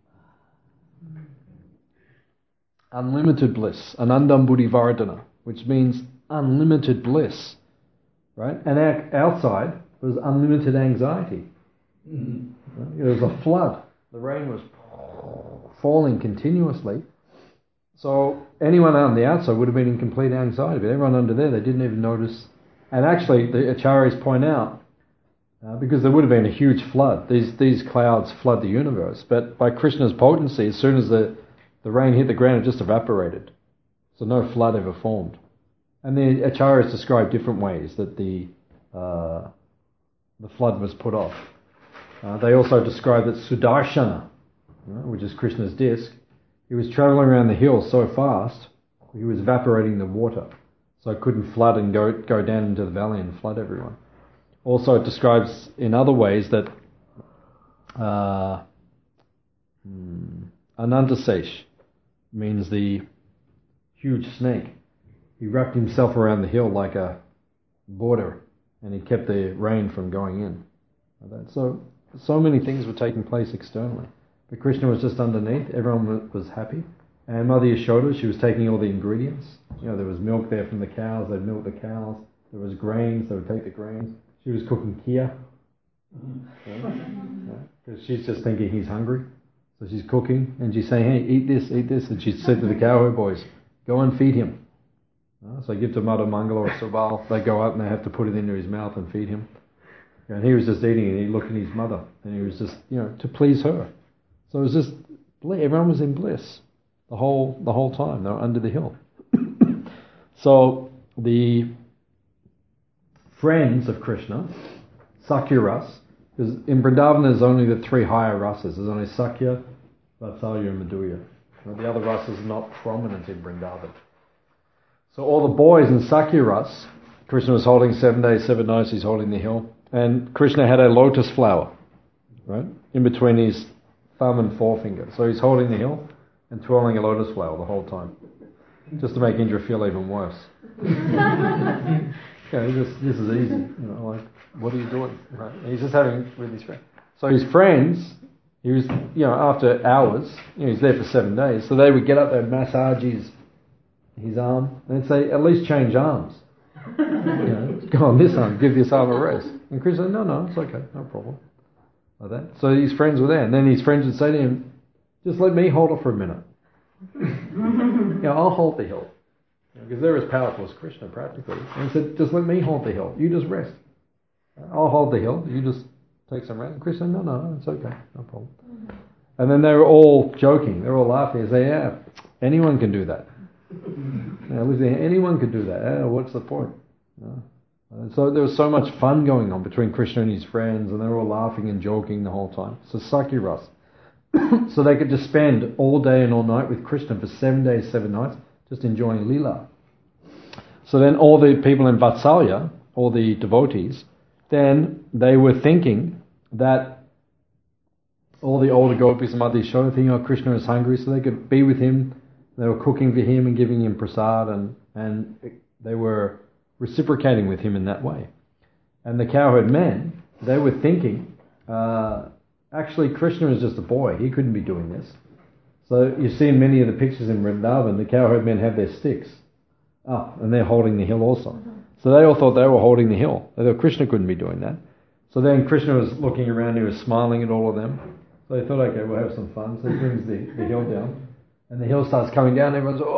Unlimited bliss, anandam buddhi vardhana, which means unlimited bliss, right? And outside was unlimited anxiety. Mm-hmm. There was a flood. The rain was falling continuously. So anyone on the outside would have been in complete anxiety, but everyone under there, they didn't even notice. And actually, the acharyas point out, uh, because there would have been a huge flood, these these clouds flood the universe, but by Krishna's potency, as soon as the, the rain hit the ground, it just evaporated. So no flood ever formed. And the acharyas describe different ways that the uh, the flood was put off. Uh, they also describe that Sudarshana, you know, which is Krishna's disc, he was traveling around the hill so fast, he was evaporating the water. So it couldn't flood and go go down into the valley and flood everyone. Also, it describes in other ways that uh, hmm, Anantasesh means the huge snake. He wrapped himself around the hill like a border, and he kept the rain from going in. So, so many things were taking place externally. But Krishna was just underneath. Everyone was happy. And Mother Yashoda, she was taking all the ingredients. You know, there was milk there from the cows. They'd milk the cows. There was grains. They would take the grains. She was cooking kheer. Because she's just thinking he's hungry. So she's cooking. And she's saying, hey, eat this, eat this. And she said to the cowherd boys, go and feed him. So they give to Mother Mangala or Subal. They go up and they have to put it into his mouth and feed him. And he was just eating and he looked at his mother. And he was just, you know, to please her. So it was just, everyone was in bliss. The whole the whole time they were under the hill. So the friends of Krishna, Sakya Ras, because in Vrindavan there's only the three higher rasas. There's only Sakya, Vatsalya, and Madhurya. The other rasas are not prominent in Vrindavan. So all the boys in Sakya Ras, Krishna was holding seven days, seven nights, he's holding the hill. And Krishna had a lotus flower, right, in between his thumb and forefinger. So he's holding the hill and twirling a lotus flower the whole time, just to make Indra feel even worse. Okay, this, this is easy. You know, like, what are you doing? Right? And he's just having with his friends. So his friends, he was, you know, after hours, you know, he's there for seven days, so they would get up there and massage his, his arm, and they'd say, at least change arms. You know, go on this arm, give this arm a rest. And Krishna said, no, no, it's okay, no problem. Like that. So his friends were there, and then his friends would say to him, just let me hold it for a minute. You know, I'll hold the hill. Because they're as powerful as Krishna, practically. And he said, just let me hold the hill. You just rest. I'll hold the hill. You just take some rest. And Krishna said, no, no, it's okay. No problem. Mm-hmm. And then they were all joking. They were all laughing. They say, yeah, anyone can do that. Now, listen, anyone could do that. Yeah, what's the point? No. And so there was so much fun going on between Krishna and his friends, and they were all laughing and joking the whole time. So Sakya Ras. So they could just spend all day and all night with Krishna for seven days, seven nights, just enjoying Leela. So then all the people in Vatsalya, all the devotees, then they were thinking that all the older gopis and Madhya Yashoda thinking, oh, Krishna is hungry, so they could be with him. They were cooking for him and giving him prasad, and, and they were reciprocating with him in that way. And the cowherd men, they were thinking, uh, actually Krishna is just a boy, he couldn't be doing this. So you see in many of the pictures in Vrindavan, the cowherd men have their sticks up, and they're holding the hill also. Mm-hmm. So they all thought they were holding the hill. They thought Krishna couldn't be doing that. So then Krishna was looking around, he was smiling at all of them. So they thought, okay, we'll have some fun. So he brings the, the hill down, and the hill starts coming down, everyone's, oh!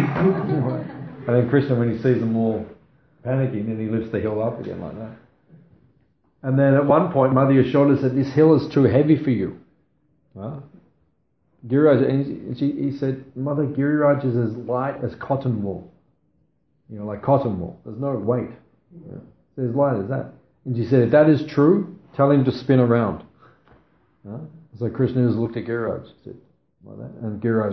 And then Krishna, when he sees them all panicking, then he lifts the hill up again like that. And then at one point, Madhya Yashoda said, this hill is too heavy for you. Huh? Giriraj, and she, he said, Mother, Giriraj is as light as cotton wool. You know, like cotton wool. There's no weight. Yeah. It's as light as that. And she said, if that is true, tell him to spin around. Huh? So Krishna just looked at Giriraj, said, like that, and Giriraj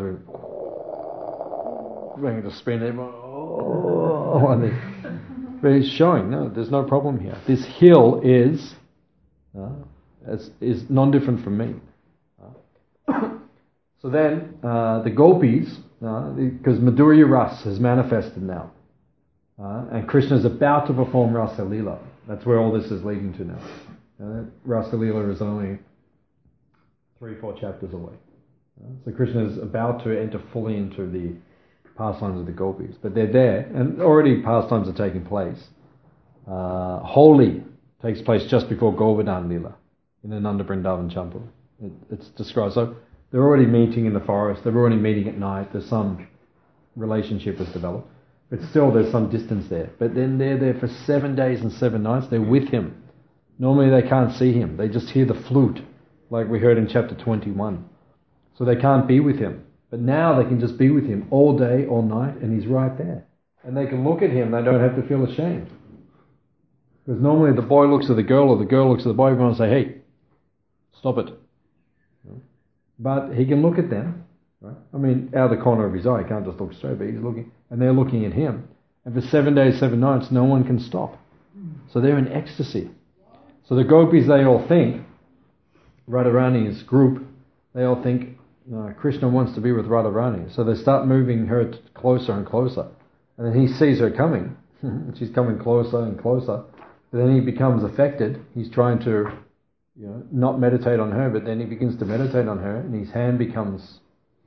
went, going to spin him. Oh, like this. But he's showing, no, there's no problem here. This hill is, uh, is, is non-different from me. Uh, so then, uh, the gopis, uh, because Madhurya Ras has manifested now, uh, and Krishna is about to perform Rasa Leela. That's where all this is leading to now. Uh, Rasa Leela is only three, four chapters away. Uh, so Krishna is about to enter fully into the pastimes of the gopis, but they're there, and already pastimes are taking place. Uh, Holi takes place just before Govardhan Leela in the Nanda Vrindavan Champa. It, it's described. So they're already meeting in the forest. They're already meeting at night. There's some relationship has developed, but still there's some distance there. But then they're there for seven days and seven nights. They're with him. Normally they can't see him. They just hear the flute, like we heard in chapter twenty-one. So they can't be with him. But now they can just be with him all day, all night, and he's right there. And they can look at him, they don't have to feel ashamed. Because normally the boy looks at the girl, or the girl looks at the boy, everyone will say, hey, stop it. But he can look at them, right? I mean, out of the corner of his eye, he can't just look straight, but he's looking, and they're looking at him. And for seven days, seven nights, no one can stop. So they're in ecstasy. So the gopis, they all think, Radharani's group, they all think, Uh, Krishna wants to be with Radharani. So they start moving her t- closer and closer. And then he sees her coming. She's coming closer and closer. But then he becomes affected. He's trying to, you know, not meditate on her, but then he begins to meditate on her, and his hand becomes...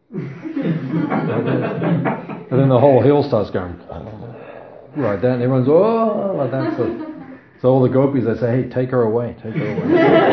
And then the whole hill starts going... Like that, and everyone's, oh, like that. So, so all the gopis, they say, hey, take her away, take her away.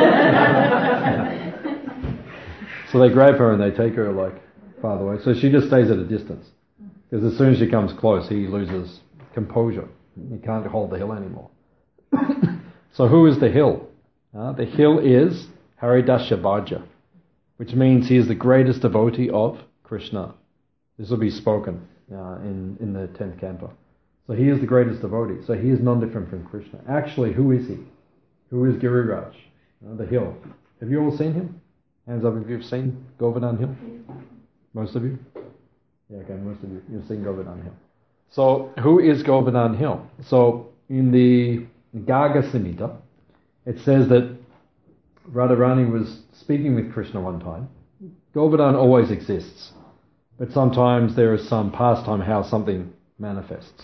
So they grab her and they take her like farther away. So she just stays at a distance. Because as soon as she comes close, he loses composure. He can't hold the hill anymore. So who is the hill? Uh, the hill is Haridasya Bhaja, which means he is the greatest devotee of Krishna. This will be spoken uh, in, in the tenth canto. So he is the greatest devotee. So he is non-different from Krishna. Actually, who is he? Who is Giriraj? Uh, the hill. Have you all seen him? Hands up if you've seen Govardhan Hill. Most of you? Yeah, okay, most of you. You've seen Govardhan Hill. So, who is Govardhan Hill? So, in the Garga Samhita, it says that Radharani was speaking with Krishna one time. Govardhan always exists, but sometimes there is some pastime how something manifests.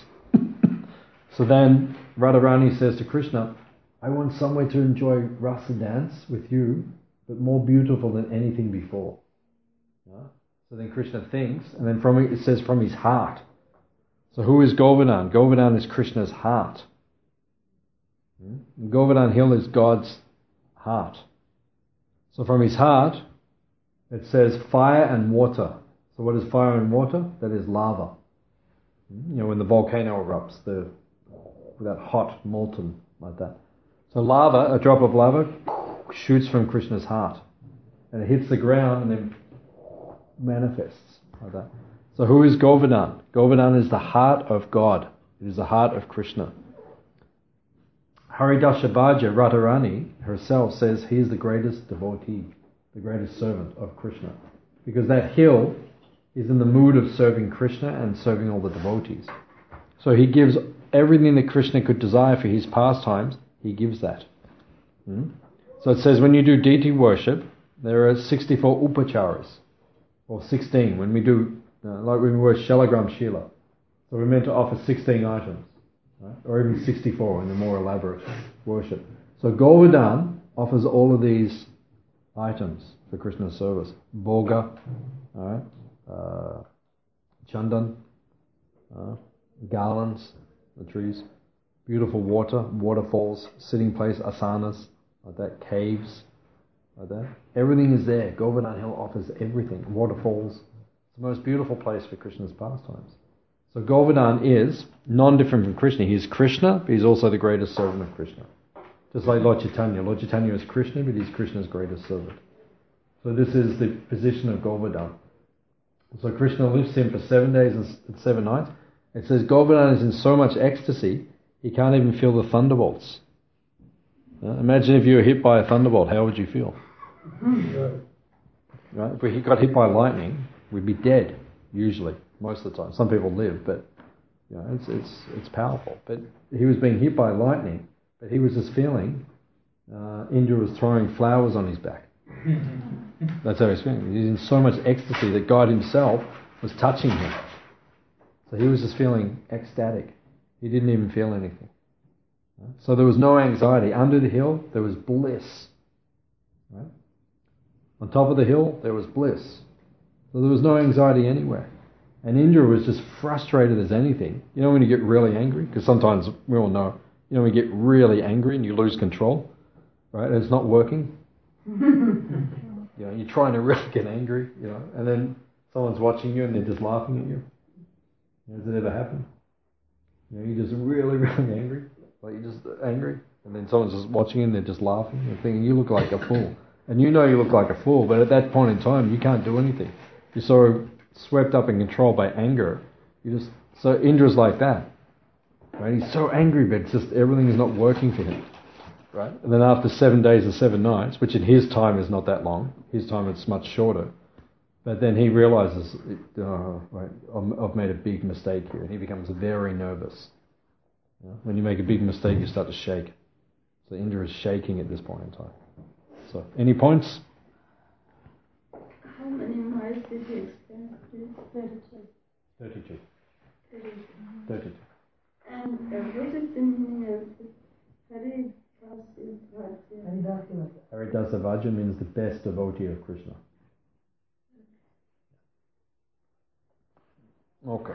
So then Radharani says to Krishna, I want somewhere to enjoy rasa dance with you, but more beautiful than anything before. Yeah? So then Krishna thinks, and then from it, it says from his heart. So who is Govardhan? Govardhan is Krishna's heart. Hmm? Govardhan Hill is God's heart. So from his heart, it says fire and water. So what is fire and water? That is lava. You know, when the volcano erupts, the that hot, molten, like that. So lava, a drop of lava, shoots from Krishna's heart. And it hits the ground and then manifests, like that. So who is Govardhan? Govardhan is the heart of God. It is the heart of Krishna. Haridashabhaja Radharani herself says he is the greatest devotee, the greatest servant of Krishna. Because that hill is in the mood of serving Krishna and serving all the devotees. So he gives everything that Krishna could desire for his pastimes, he gives that. Hmm? So it says when you do deity worship, there are sixty-four upacharas, or sixteen, when we do, uh, like when we worship Shalagram Shila. So we're meant to offer sixteen items, right? Or even sixty-four in the more elaborate worship. So Govardhan offers all of these items for Krishna's service. Bhoga, all right, uh, chandan, uh, garlands, the trees, beautiful water, waterfalls, sitting place, asanas, like that, caves, like that. Everything is there. Govardhan Hill offers everything. Waterfalls. It's the most beautiful place for Krishna's pastimes. So Govardhan is non-different from Krishna. He is Krishna, but he's also the greatest servant of Krishna. Just like Lord Chaitanya. Lord Chaitanya is Krishna, but he's Krishna's greatest servant. So this is the position of Govardhan. So Krishna lifts him for seven days and seven nights. It says Govardhan is in so much ecstasy, he can't even feel the thunderbolts. Uh, imagine if you were hit by a thunderbolt, how would you feel? Right? If we got hit by lightning, we'd be dead, usually, most of the time. Some people live, but you know, it's it's it's powerful. But he was being hit by lightning, but he was just feeling, uh, Indra was throwing flowers on his back. That's how he's feeling. He's in so much ecstasy that God himself was touching him. So he was just feeling ecstatic. He didn't even feel anything. So there was no anxiety. Under the hill, there was bliss. Right? On top of the hill, there was bliss. So there was no anxiety anywhere. And Indra was just frustrated as anything. You know when you get really angry? Because sometimes, we all know, you know when you get really angry and you lose control, right? And it's not working. You know, you're trying to really get angry, you know, and then someone's watching you and they're just laughing at you. You know, does it ever happen? You know, you're just really, really angry. Like you're just angry, and then someone's just watching you and they're just laughing and thinking, you look like a fool. And you know you look like a fool, but at that point in time, you can't do anything. You're so swept up and controlled by anger. You just so Indra's like that, right? He's so angry, but it's just everything is not working for him, right? And then after seven days and seven nights, which in his time is not that long, his time it's much shorter. But then he realizes, oh, right, I've made a big mistake here, and he becomes very nervous. You know, when you make a big mistake, you start to shake. So Indra is shaking at this point in time. So, any points? How many miles did he extend? thirty-two. Thirty-two. Thirty-two. Thirty-two. And uh, what is the meaning of Hari Dasya? Haridasa Vaja means the best devotee of Krishna. Okay.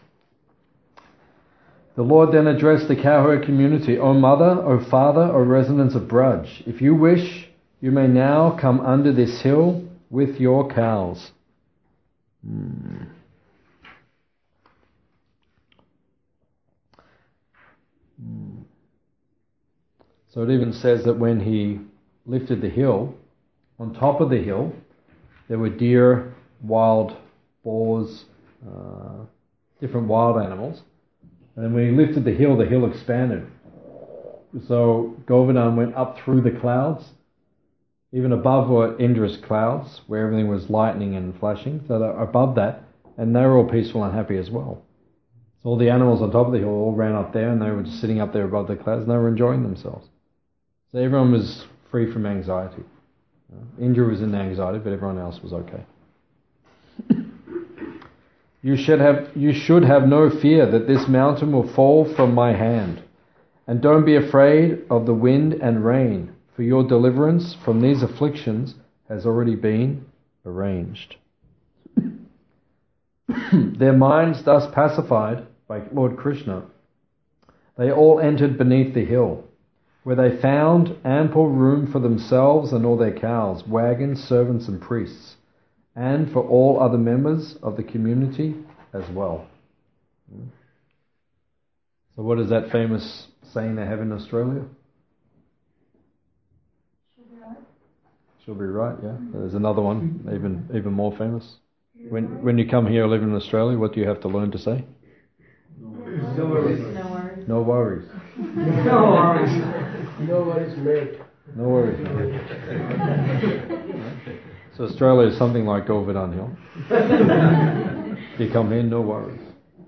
The Lord then addressed the cowherd community, O mother, O father, O residents of Braj, if you wish, you may now come under this hill with your cows. Hmm. Hmm. So it even says that when he lifted the hill, on top of the hill, there were deer, wild boars, uh, different wild animals. And then when he lifted the hill, the hill expanded. So Govardhan went up through the clouds, even above were Indra's clouds, where everything was lightning and flashing. So they're above that, and they were all peaceful and happy as well. So all the animals on top of the hill all ran up there, and they were just sitting up there above the clouds, and they were enjoying themselves. So everyone was free from anxiety. Indra was in anxiety, but everyone else was okay. You should have you should have no fear that this mountain will fall from my hand. And don't be afraid of the wind and rain, for your deliverance from these afflictions has already been arranged. Their minds thus pacified by Lord Krishna, they all entered beneath the hill, where they found ample room for themselves and all their cows, wagons, servants and priests, and for all other members of the community as well. So what is that famous saying they have in Australia? Should be right. She'll be right, yeah. There's another one, even even more famous. When when you come here live in Australia, what do you have to learn to say? No worries. No worries. No worries. No worries. No worries, mate. No worries. So Australia is something like Govardhan Hill. You come here, no worries.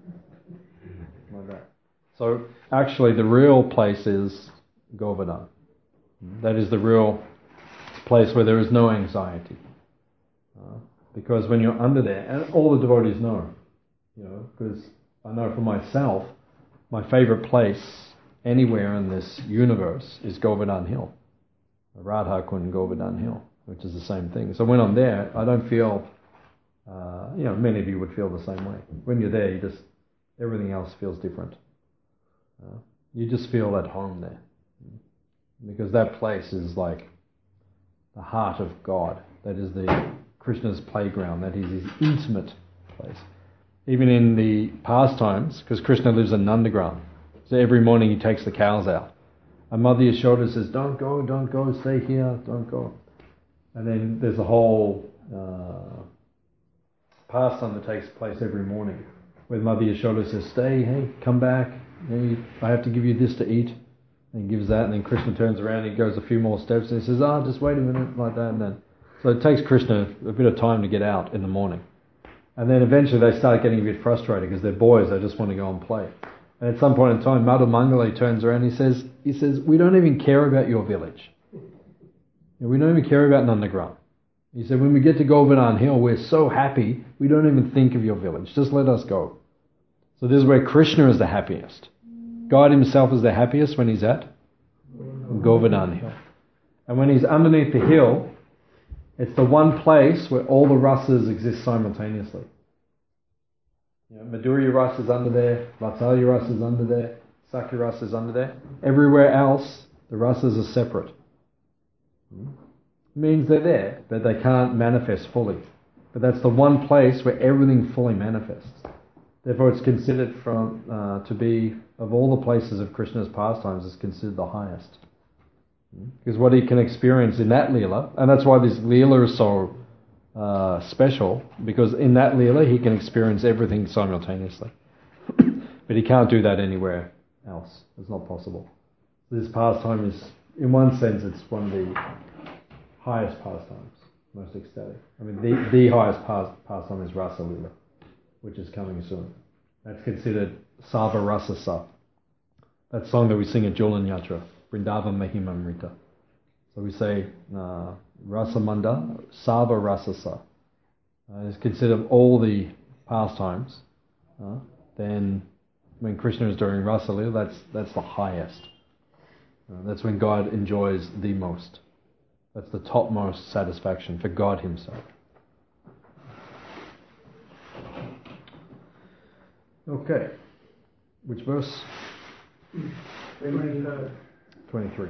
Like that. So actually the real place is Govardhan. That is the real place where there is no anxiety. Uh, because when you're under there, and all the devotees know, you know, because I know for myself, my favourite place anywhere in this universe is Govardhan Hill. Radha Kund Govardhan Hill, which is the same thing. So when I'm there, I don't feel, uh, you know, many of you would feel the same way. When you're there, you just, everything else feels different. Uh, you just feel at home there. Because that place is like the heart of God. That is the Krishna's playground. That is his intimate place. Even in the pastimes, because Krishna lives in Nandagram, so every morning he takes the cows out. And Mother Yashoda says, don't go, don't go, stay here, don't go. And then there's a whole uh, pastime that takes place every morning, where Mother Yashoda says, stay, hey, come back, hey, I have to give you this to eat. And he gives that, and then Krishna turns around, he goes a few more steps, and he says, ah, oh, just wait a minute, like that, and then. So it takes Krishna a bit of time to get out in the morning. And then eventually they start getting a bit frustrated because they're boys, they just want to go and play. And at some point in time, Madhu Mangali turns around and he says, he says, we don't even care about your village. We don't even care about Nandagram. He said, when we get to Govardhan Hill, we're so happy, we don't even think of your village. Just let us go. So this is where Krishna is the happiest. God himself is the happiest when he's at Govardhan Hill. And when he's underneath the hill, it's the one place where all the rasas exist simultaneously. You know, Madhurya rasa is under there, Vatsalya rasa is under there, Sakya rasa is under there. Everywhere else, the rasas are separate. It means they're there, but they can't manifest fully. But that's the one place where everything fully manifests. Therefore, it's considered from uh, to be, of all the places of Krishna's pastimes, is considered the highest. Because what he can experience in that Leela, and that's why this Leela is so uh, special, because in that Leela he can experience everything simultaneously. But he can't do that anywhere else. It's not possible. This pastime is, in one sense, it's one of the highest pastimes, most ecstatic. I mean, the, the highest pas- pastime is Rasa Leela, which is coming soon. That's considered Sava Rasa Sa. That song that we sing at Jolan Yatra. Vrindavan Mahimamrita. So we say uh, Rasamanda, Sava Rasasa. Uh, it's considered all the pastimes. Uh, then when Krishna is doing Rasalila, that's that's the highest. Uh, that's when God enjoys the most. That's the topmost satisfaction for God himself. Okay. Which verse? twenty-third. twenty-three.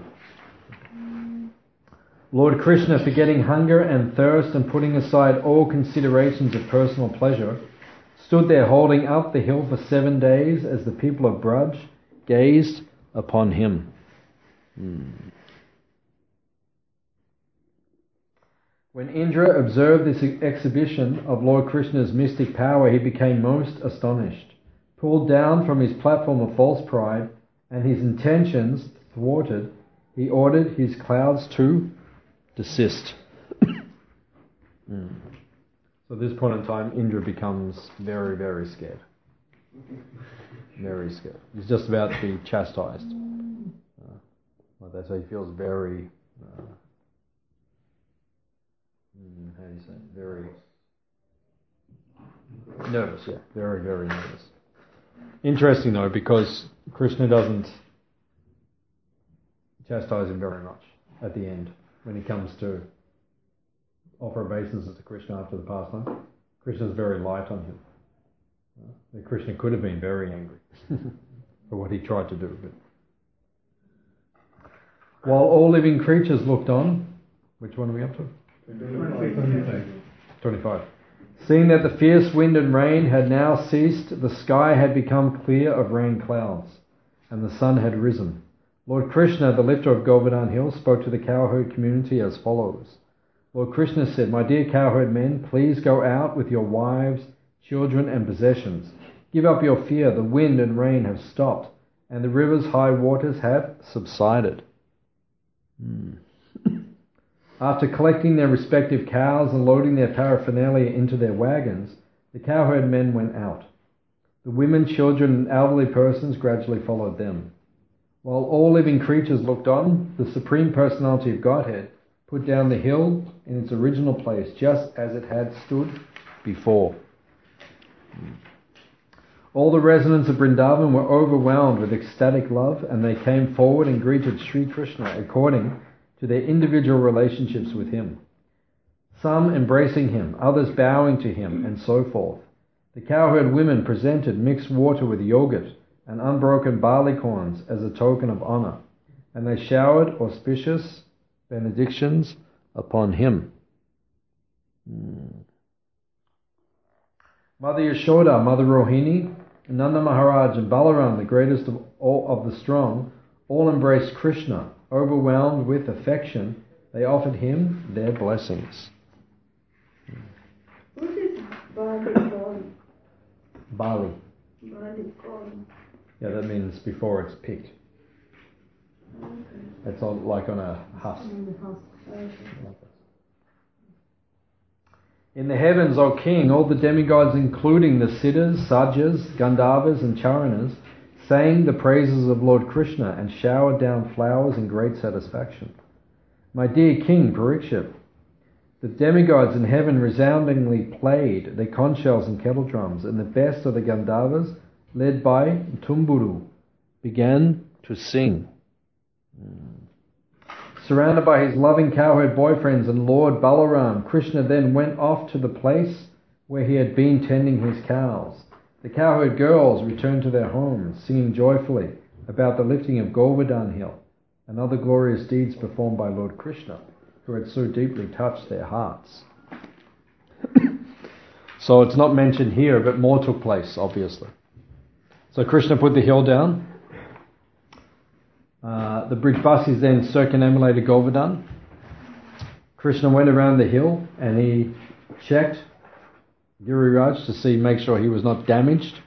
Lord Krishna, forgetting hunger and thirst and putting aside all considerations of personal pleasure, stood there holding up the hill for seven days as the people of Braj gazed upon him. Hmm. When Indra observed this exhibition of Lord Krishna's mystic power, he became most astonished. Pulled down from his platform of false pride and his intentions thwarted, he ordered his clouds to desist. mm. So at this point in time, Indra becomes very, very scared. Very scared. He's just about to be chastised. Uh, like that, so he feels very, uh, mm, how do you say it? Very nervous, yeah. Very, very nervous. Interesting though, because Krishna doesn't chastise him very much at the end when he comes to offer obeisances to Krishna after the pastime. Krishna's very light on him. Uh, Krishna could have been very angry for what he tried to do. But while all living creatures looked on, which one are we up to? twenty-five. twenty-five. Seeing that the fierce wind and rain had now ceased, the sky had become clear of rain clouds, and the sun had risen. Lord Krishna, the lifter of Govardhan Hill, spoke to the cowherd community as follows. Lord Krishna said, "My dear cowherd men, please go out with your wives, children and possessions. Give up your fear. The wind and rain have stopped, and the river's high waters have subsided." Hmm. After collecting their respective cows and loading their paraphernalia into their wagons, the cowherd men went out. The women, children and elderly persons gradually followed them. While all living creatures looked on, the Supreme Personality of Godhead put down the hill in its original place, just as it had stood before. All the residents of Vrindavan were overwhelmed with ecstatic love, and they came forward and greeted Sri Krishna according to their individual relationships with him. Some embracing him, others bowing to him, and so forth. The cowherd women presented mixed water with yogurt and unbroken barley corns as a token of honour, and they showered auspicious benedictions upon him. Hmm. Mother Yashoda, Mother Rohini, Nanda Maharaj and Balaram, the greatest of all of the strong, all embraced Krishna. Overwhelmed with affection, they offered him their blessings. What is Bali corn? Bali. Bali corn. Yeah, that means before it's picked. Okay. It's on, like on a husk. Okay. In the heavens, O King, all the demigods, including the Siddhas, Sajas, Gandharvas and Charanas, sang the praises of Lord Krishna and showered down flowers in great satisfaction. My dear King Parikshit, the demigods in heaven resoundingly played their conch shells and kettle drums, and the best of the Gandharvas, led by Tumburu, began to sing. Surrounded by his loving cowherd boyfriends and Lord Balaram, Krishna then went off to the place where he had been tending his cows. The cowherd girls returned to their homes, singing joyfully about the lifting of Govardhan Hill and other glorious deeds performed by Lord Krishna, who had so deeply touched their hearts. So it's not mentioned here, but more took place, obviously. So Krishna put the hill down. Uh, the Brijbasis then circumambulated Govardhan. Krishna went around the hill and he checked Giriraj to see, make sure he was not damaged.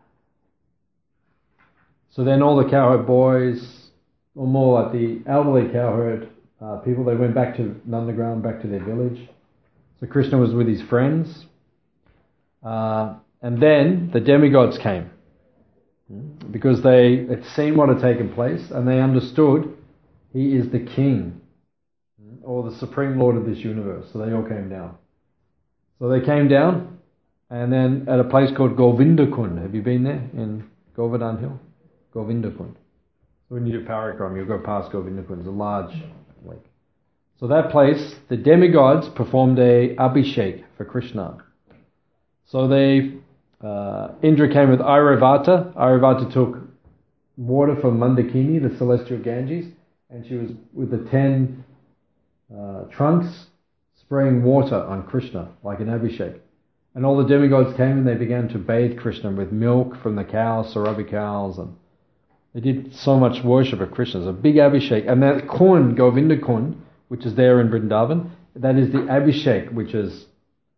So then all the cowherd boys, or more like the elderly cowherd uh, people, they went back to Nandagram, back to their village. So Krishna was with his friends. Uh, and then the demigods came. Because they had seen what had taken place and they understood he is the king or the supreme lord of this universe. So they all came down. So they came down and then at a place called Govindakund. Have you been there in Govardhan Hill? Govindakund. So when you do Parikram, you'll go past Govindakund. It's a large lake. So that place, the demigods performed a Abhishek for Krishna. So they Uh, Indra came with Airavata. Airavata took water from Mandakini, the celestial Ganges, and she was with the ten uh, trunks spraying water on Krishna like an Abhishek. And all the demigods came and they began to bathe Krishna with milk from the cows, Sarabhi cows, and they did so much worship of Krishna. It's a big Abhishek. And that Kund, Govinda Kund, which is there in Vrindavan, that is the Abhishek which is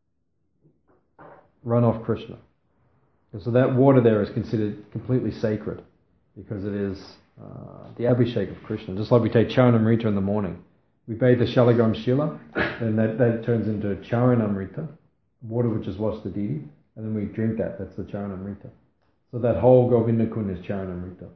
run off Krishna. And so that water there is considered completely sacred because it is uh, the Abhishek of Krishna. Just like we take Charanamrita in the morning. We bathe the Shalagram Shila and that, that turns into Charanamrita, water which has washed the deity, and then we drink that. That's the Charanamrita. So that whole Govinda Kund is Charanamrita.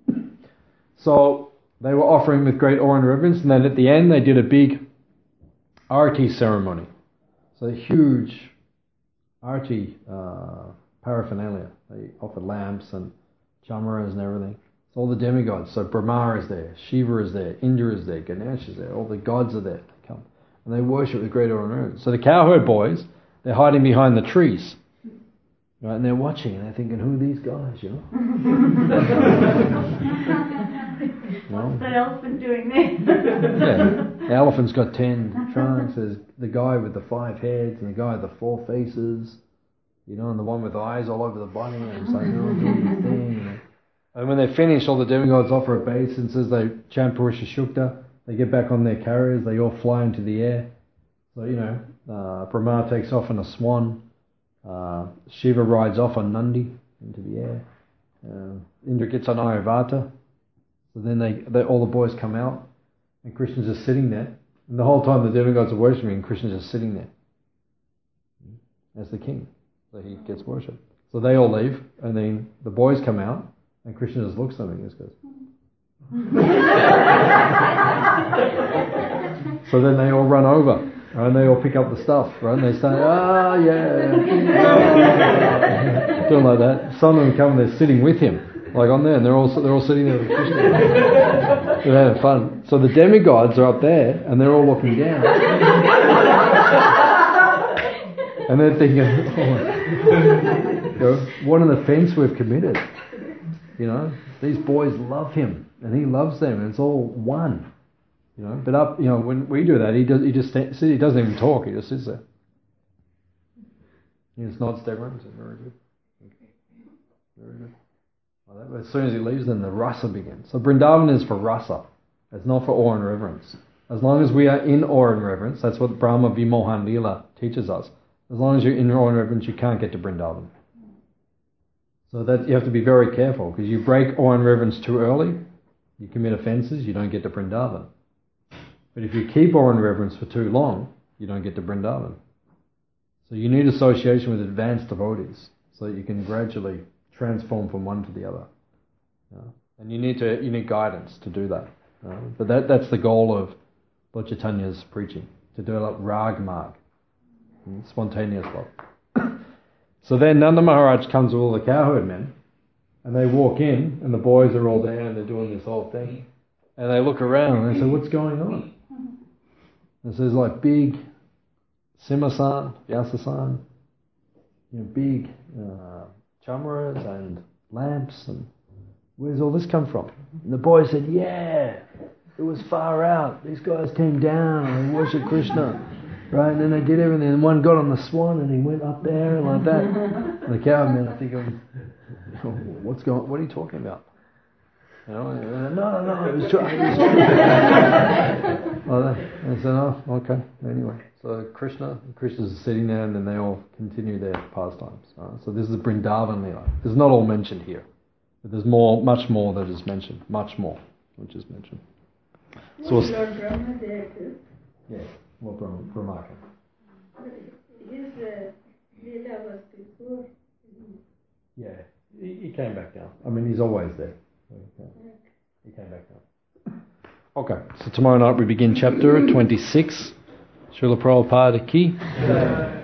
So they were offering with great awe and reverence, and then at the end they did a big arati ceremony. So a huge arati uh, paraphernalia. They offered lamps and chamaras and everything. So all the demigods. So Brahma is there, Shiva is there, Indra is there, Ganesh is there. All the gods are there. They come and they worship with great awe and reverence. So the cowherd boys, they're hiding behind the trees. Right, and they're watching and they're thinking, who are these guys, you know? What's that elephant doing there? Yeah, the elephant's got ten trunks. There's the guy with the five heads and the guy with the four faces, you know, and the one with eyes all over the body. And it's like, no, doing this thing. You know. And when they finish, all the demigods offer obeisances. They chant Purusha Shukta. They get back on their carriers. They all fly into the air. So, you know, uh, Brahma takes off on a swan. Uh, Shiva rides off on Nandi into the air. Uh, Indra gets on Ayurvata. So then they, they, all the boys come out, and Krishna's just sitting there. And the whole time the demigods are worshipping, and Krishna's just sitting there as the king. So he gets worshipped. So they all leave, and then the boys come out, and Krishna just looks at them and just goes. So then they all run over. Right, and they all pick up the stuff, right? And they say, ah, yeah. Ah. Doing like that. Some of them come and they're sitting with him, like on there, and they're all they're all sitting there with Krishna. They're having fun. So the demigods are up there, and they're all looking down. And they're thinking, oh, you know, what an offence we've committed. You know, these boys love him, and he loves them, and it's all one. You know, but up, you know, when we do that, he does. He just st- he doesn't even talk. He just sits there. He just nods to everyone. Says, "Very good, very good." Well, that, as soon as he leaves, then the rasa begins. So Vrindavan is for rasa. It's not for awe and reverence. As long as we are in awe and reverence, that's what Brahma Vimohan Leela teaches us. As long as you're in awe and reverence, you can't get to Vrindavan. So that you have to be very careful, because you break awe and reverence too early, you commit offences, you don't get to Vrindavan. But if you keep awe and reverence for too long, you don't get to Vrindavan. So you need association with advanced devotees so that you can gradually transform from one to the other. Yeah. And you need to you need guidance to do that. Yeah. But that that's the goal of Lord Chaitanya's preaching, to develop rag marg, spontaneous love. So then Nanda Maharaj comes with all the cowherd men, and they walk in, and the boys are all there, and they're doing this whole thing. And they look around and they say, what's going on? And so there's like big Simha-san, Vyasa-san, you know, big uh, chamaras and lamps, and where's all this come from? And the boy said, yeah, it was far out. These guys came down and they worshipped Krishna, right? And then they did everything, and one got on the swan and he went up there and like that. And the cowmen are thinking, what's going? What are you talking about? You know, no, no, no, it was trying. Well, I said, oh, okay, anyway. So Krishna, Krishna's sitting there, and then they all continue their pastimes. Right? So this is Vrindavan Leela. This is not all mentioned here. But there's more, much more that is mentioned. Much more, which is mentioned. So Was Lord Brahma there too? Yes, Lord Brahma, Brahma. But his uh, Leela was before. Yeah, he, he came back down. I mean, he's always there. Okay. He came back down. Okay, so tomorrow night we begin chapter twenty-six. Srila Prabhupada ki.